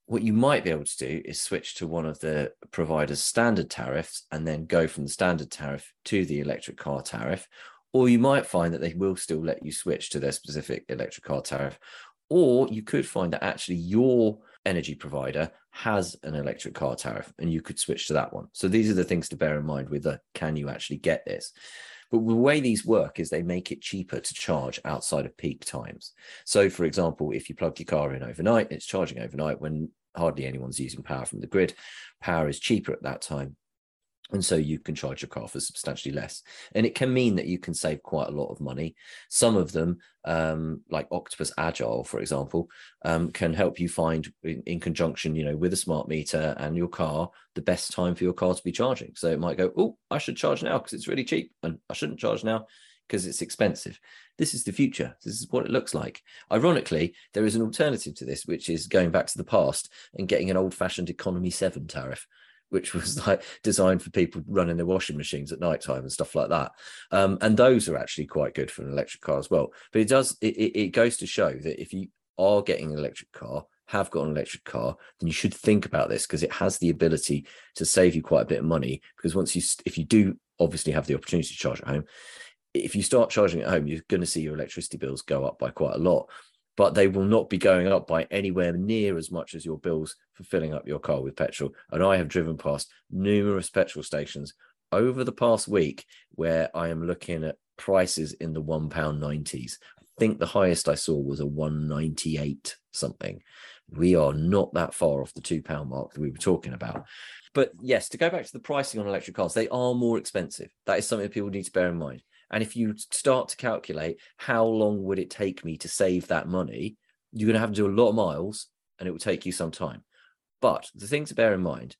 what you might be able to do is switch to one of the provider's standard tariffs and then go from the standard tariff to the electric car tariff. Or you might find that they will still let you switch to their specific electric car tariff. Or you could find that actually your energy provider has an electric car tariff and you could switch to that one. So these are the things to bear in mind with the, can you actually get this? But the way these work is they make it cheaper to charge outside of peak times. So for example, if you plug your car in overnight, it's charging overnight when hardly anyone's using power from the grid. Power is cheaper at that time. And so you can charge your car for substantially less. And it can mean that you can save quite a lot of money. Some of them, um, like Octopus Agile, for example, um, can help you find in, in conjunction, you know, with a smart meter and your car, the best time for your car to be charging. So it might go, oh, I should charge now because it's really cheap. And I shouldn't charge now because it's expensive. This is the future. This is what it looks like. Ironically, there is an alternative to this, which is going back to the past and getting an old-fashioned economy seven tariff, which was like designed for people running their washing machines at night time and stuff like that. Um, and those are actually quite good for an electric car as well. But it does, it, it goes to show that if you are getting an electric car, have got an electric car, then you should think about this because it has the ability to save you quite a bit of money. Because once you, if you do obviously have the opportunity to charge at home, if you start charging at home, you're going to see your electricity bills go up by quite a lot. But they will not be going up by anywhere near as much as your bills for filling up your car with petrol. And I have driven past numerous petrol stations over the past week where I am looking at prices in the one pound nineties. I think the highest I saw was a one ninety-eight something. We are not that far off the two pound mark that we were talking about. But yes, to go back to the pricing on electric cars, they are more expensive. That is something people need to bear in mind. And if you start to calculate how long would it take me to save that money, you're going to have to do a lot of miles and it will take you some time. But the thing to bear in mind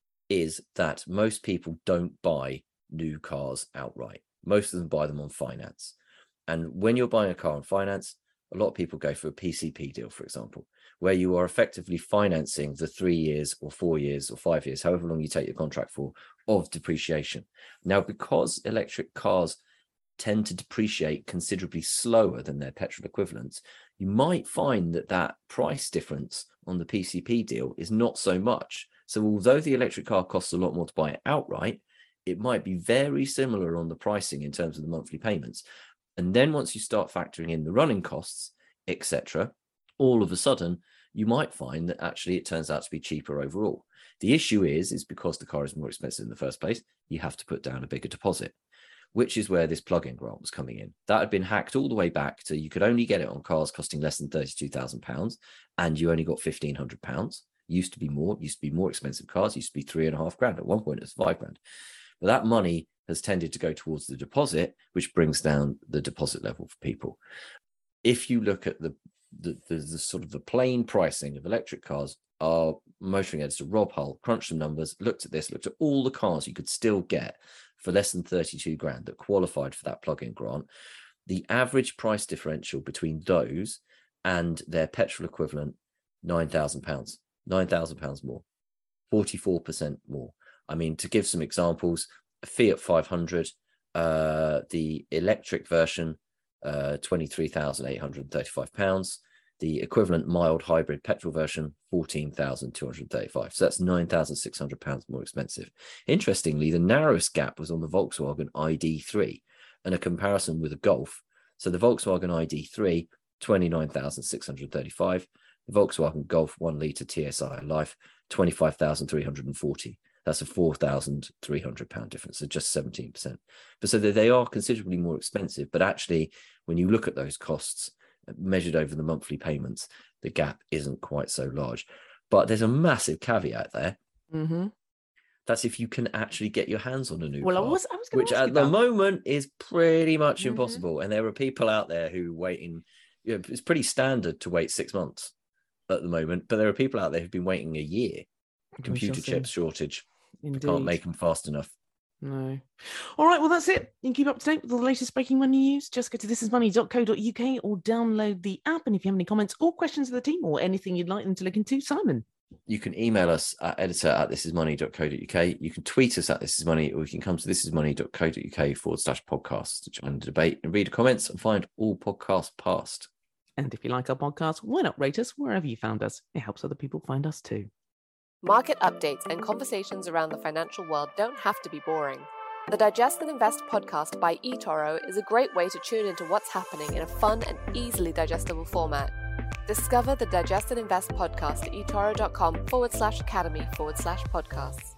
is that most people don't buy new cars outright. Most of them buy them on finance. And when you're buying a car on finance, a lot of people go for a P C P deal, for example, where you are effectively financing the three years or four years or five years, however long you take your contract for, of depreciation. Now, because electric cars tend to depreciate considerably slower than their petrol equivalents, you might find that that price difference on the P C P deal is not so much. So although the electric car costs a lot more to buy it outright, it might be very similar on the pricing in terms of the monthly payments. And then once you start factoring in the running costs, et cetera, all of a sudden, you might find that actually it turns out to be cheaper overall. The issue is, is because the car is more expensive in the first place, you have to put down a bigger deposit, which is where this plug-in grant was coming in. That had been hacked all the way back to you could only get it on cars costing less than thirty-two thousand pounds, and you only got fifteen hundred pounds. Used to be more, used to be more expensive cars, used to be three and a half grand. At one point, it was five grand. But that money has tended to go towards the deposit, which brings down the deposit level for people. If you look at the the, the, the sort of the plain pricing of electric cars, our motoring editor, Rob Hull, crunched some numbers, looked at this, looked at all the cars you could still get for less than thirty-two grand that qualified for that plug-in grant. The average price differential between those and their petrol equivalent, nine thousand pounds, nine thousand pounds more, forty-four percent more. I mean, to give some examples, a Fiat five hundred, uh, the electric version, uh, twenty-three thousand eight hundred thirty-five pounds. The equivalent mild hybrid petrol version, fourteen thousand two hundred thirty-five. So that's nine thousand six hundred pounds more expensive. Interestingly, the narrowest gap was on the Volkswagen I D three and a comparison with a Golf. So the Volkswagen I D three, twenty-nine thousand six hundred thirty-five. The Volkswagen Golf one litre T S I Life, twenty-five thousand three hundred forty. That's a four thousand three hundred pound difference, so just seventeen percent. But so they are considerably more expensive. But actually, when you look at those costs, measured over the monthly payments, the gap isn't quite so large. But there's a massive caveat there. Mm-hmm. That's if you can actually get your hands on a new well, car, I was, I was which at the moment is pretty much mm-hmm. impossible. And there are people out there who waiting. You know, it's pretty standard to wait six months at the moment, but there are people out there who've been waiting a year. Computer chips shortage. Indeed. Can't make them fast enough. No. All right, well, that's it. You can keep up to date with all the latest breaking money news. Just go to this is money dot co dot U K or download the app. And if you have any comments or questions for the team or anything you'd like them to look into, Simon. You can email us at editor at this is money dot co dot U K. You can tweet us at this is money, or you can come to this is money dot co dot U K forward slash podcasts to join the debate and read the comments and find all podcasts past. And if you like our podcast, why not rate us wherever you found us? It helps other people find us too. Market updates and conversations around the financial world don't have to be boring. The Digest and Invest podcast by eToro is a great way to tune into what's happening in a fun and easily digestible format. Discover the Digest and Invest podcast at eToro.com forward slash academy forward slash podcasts.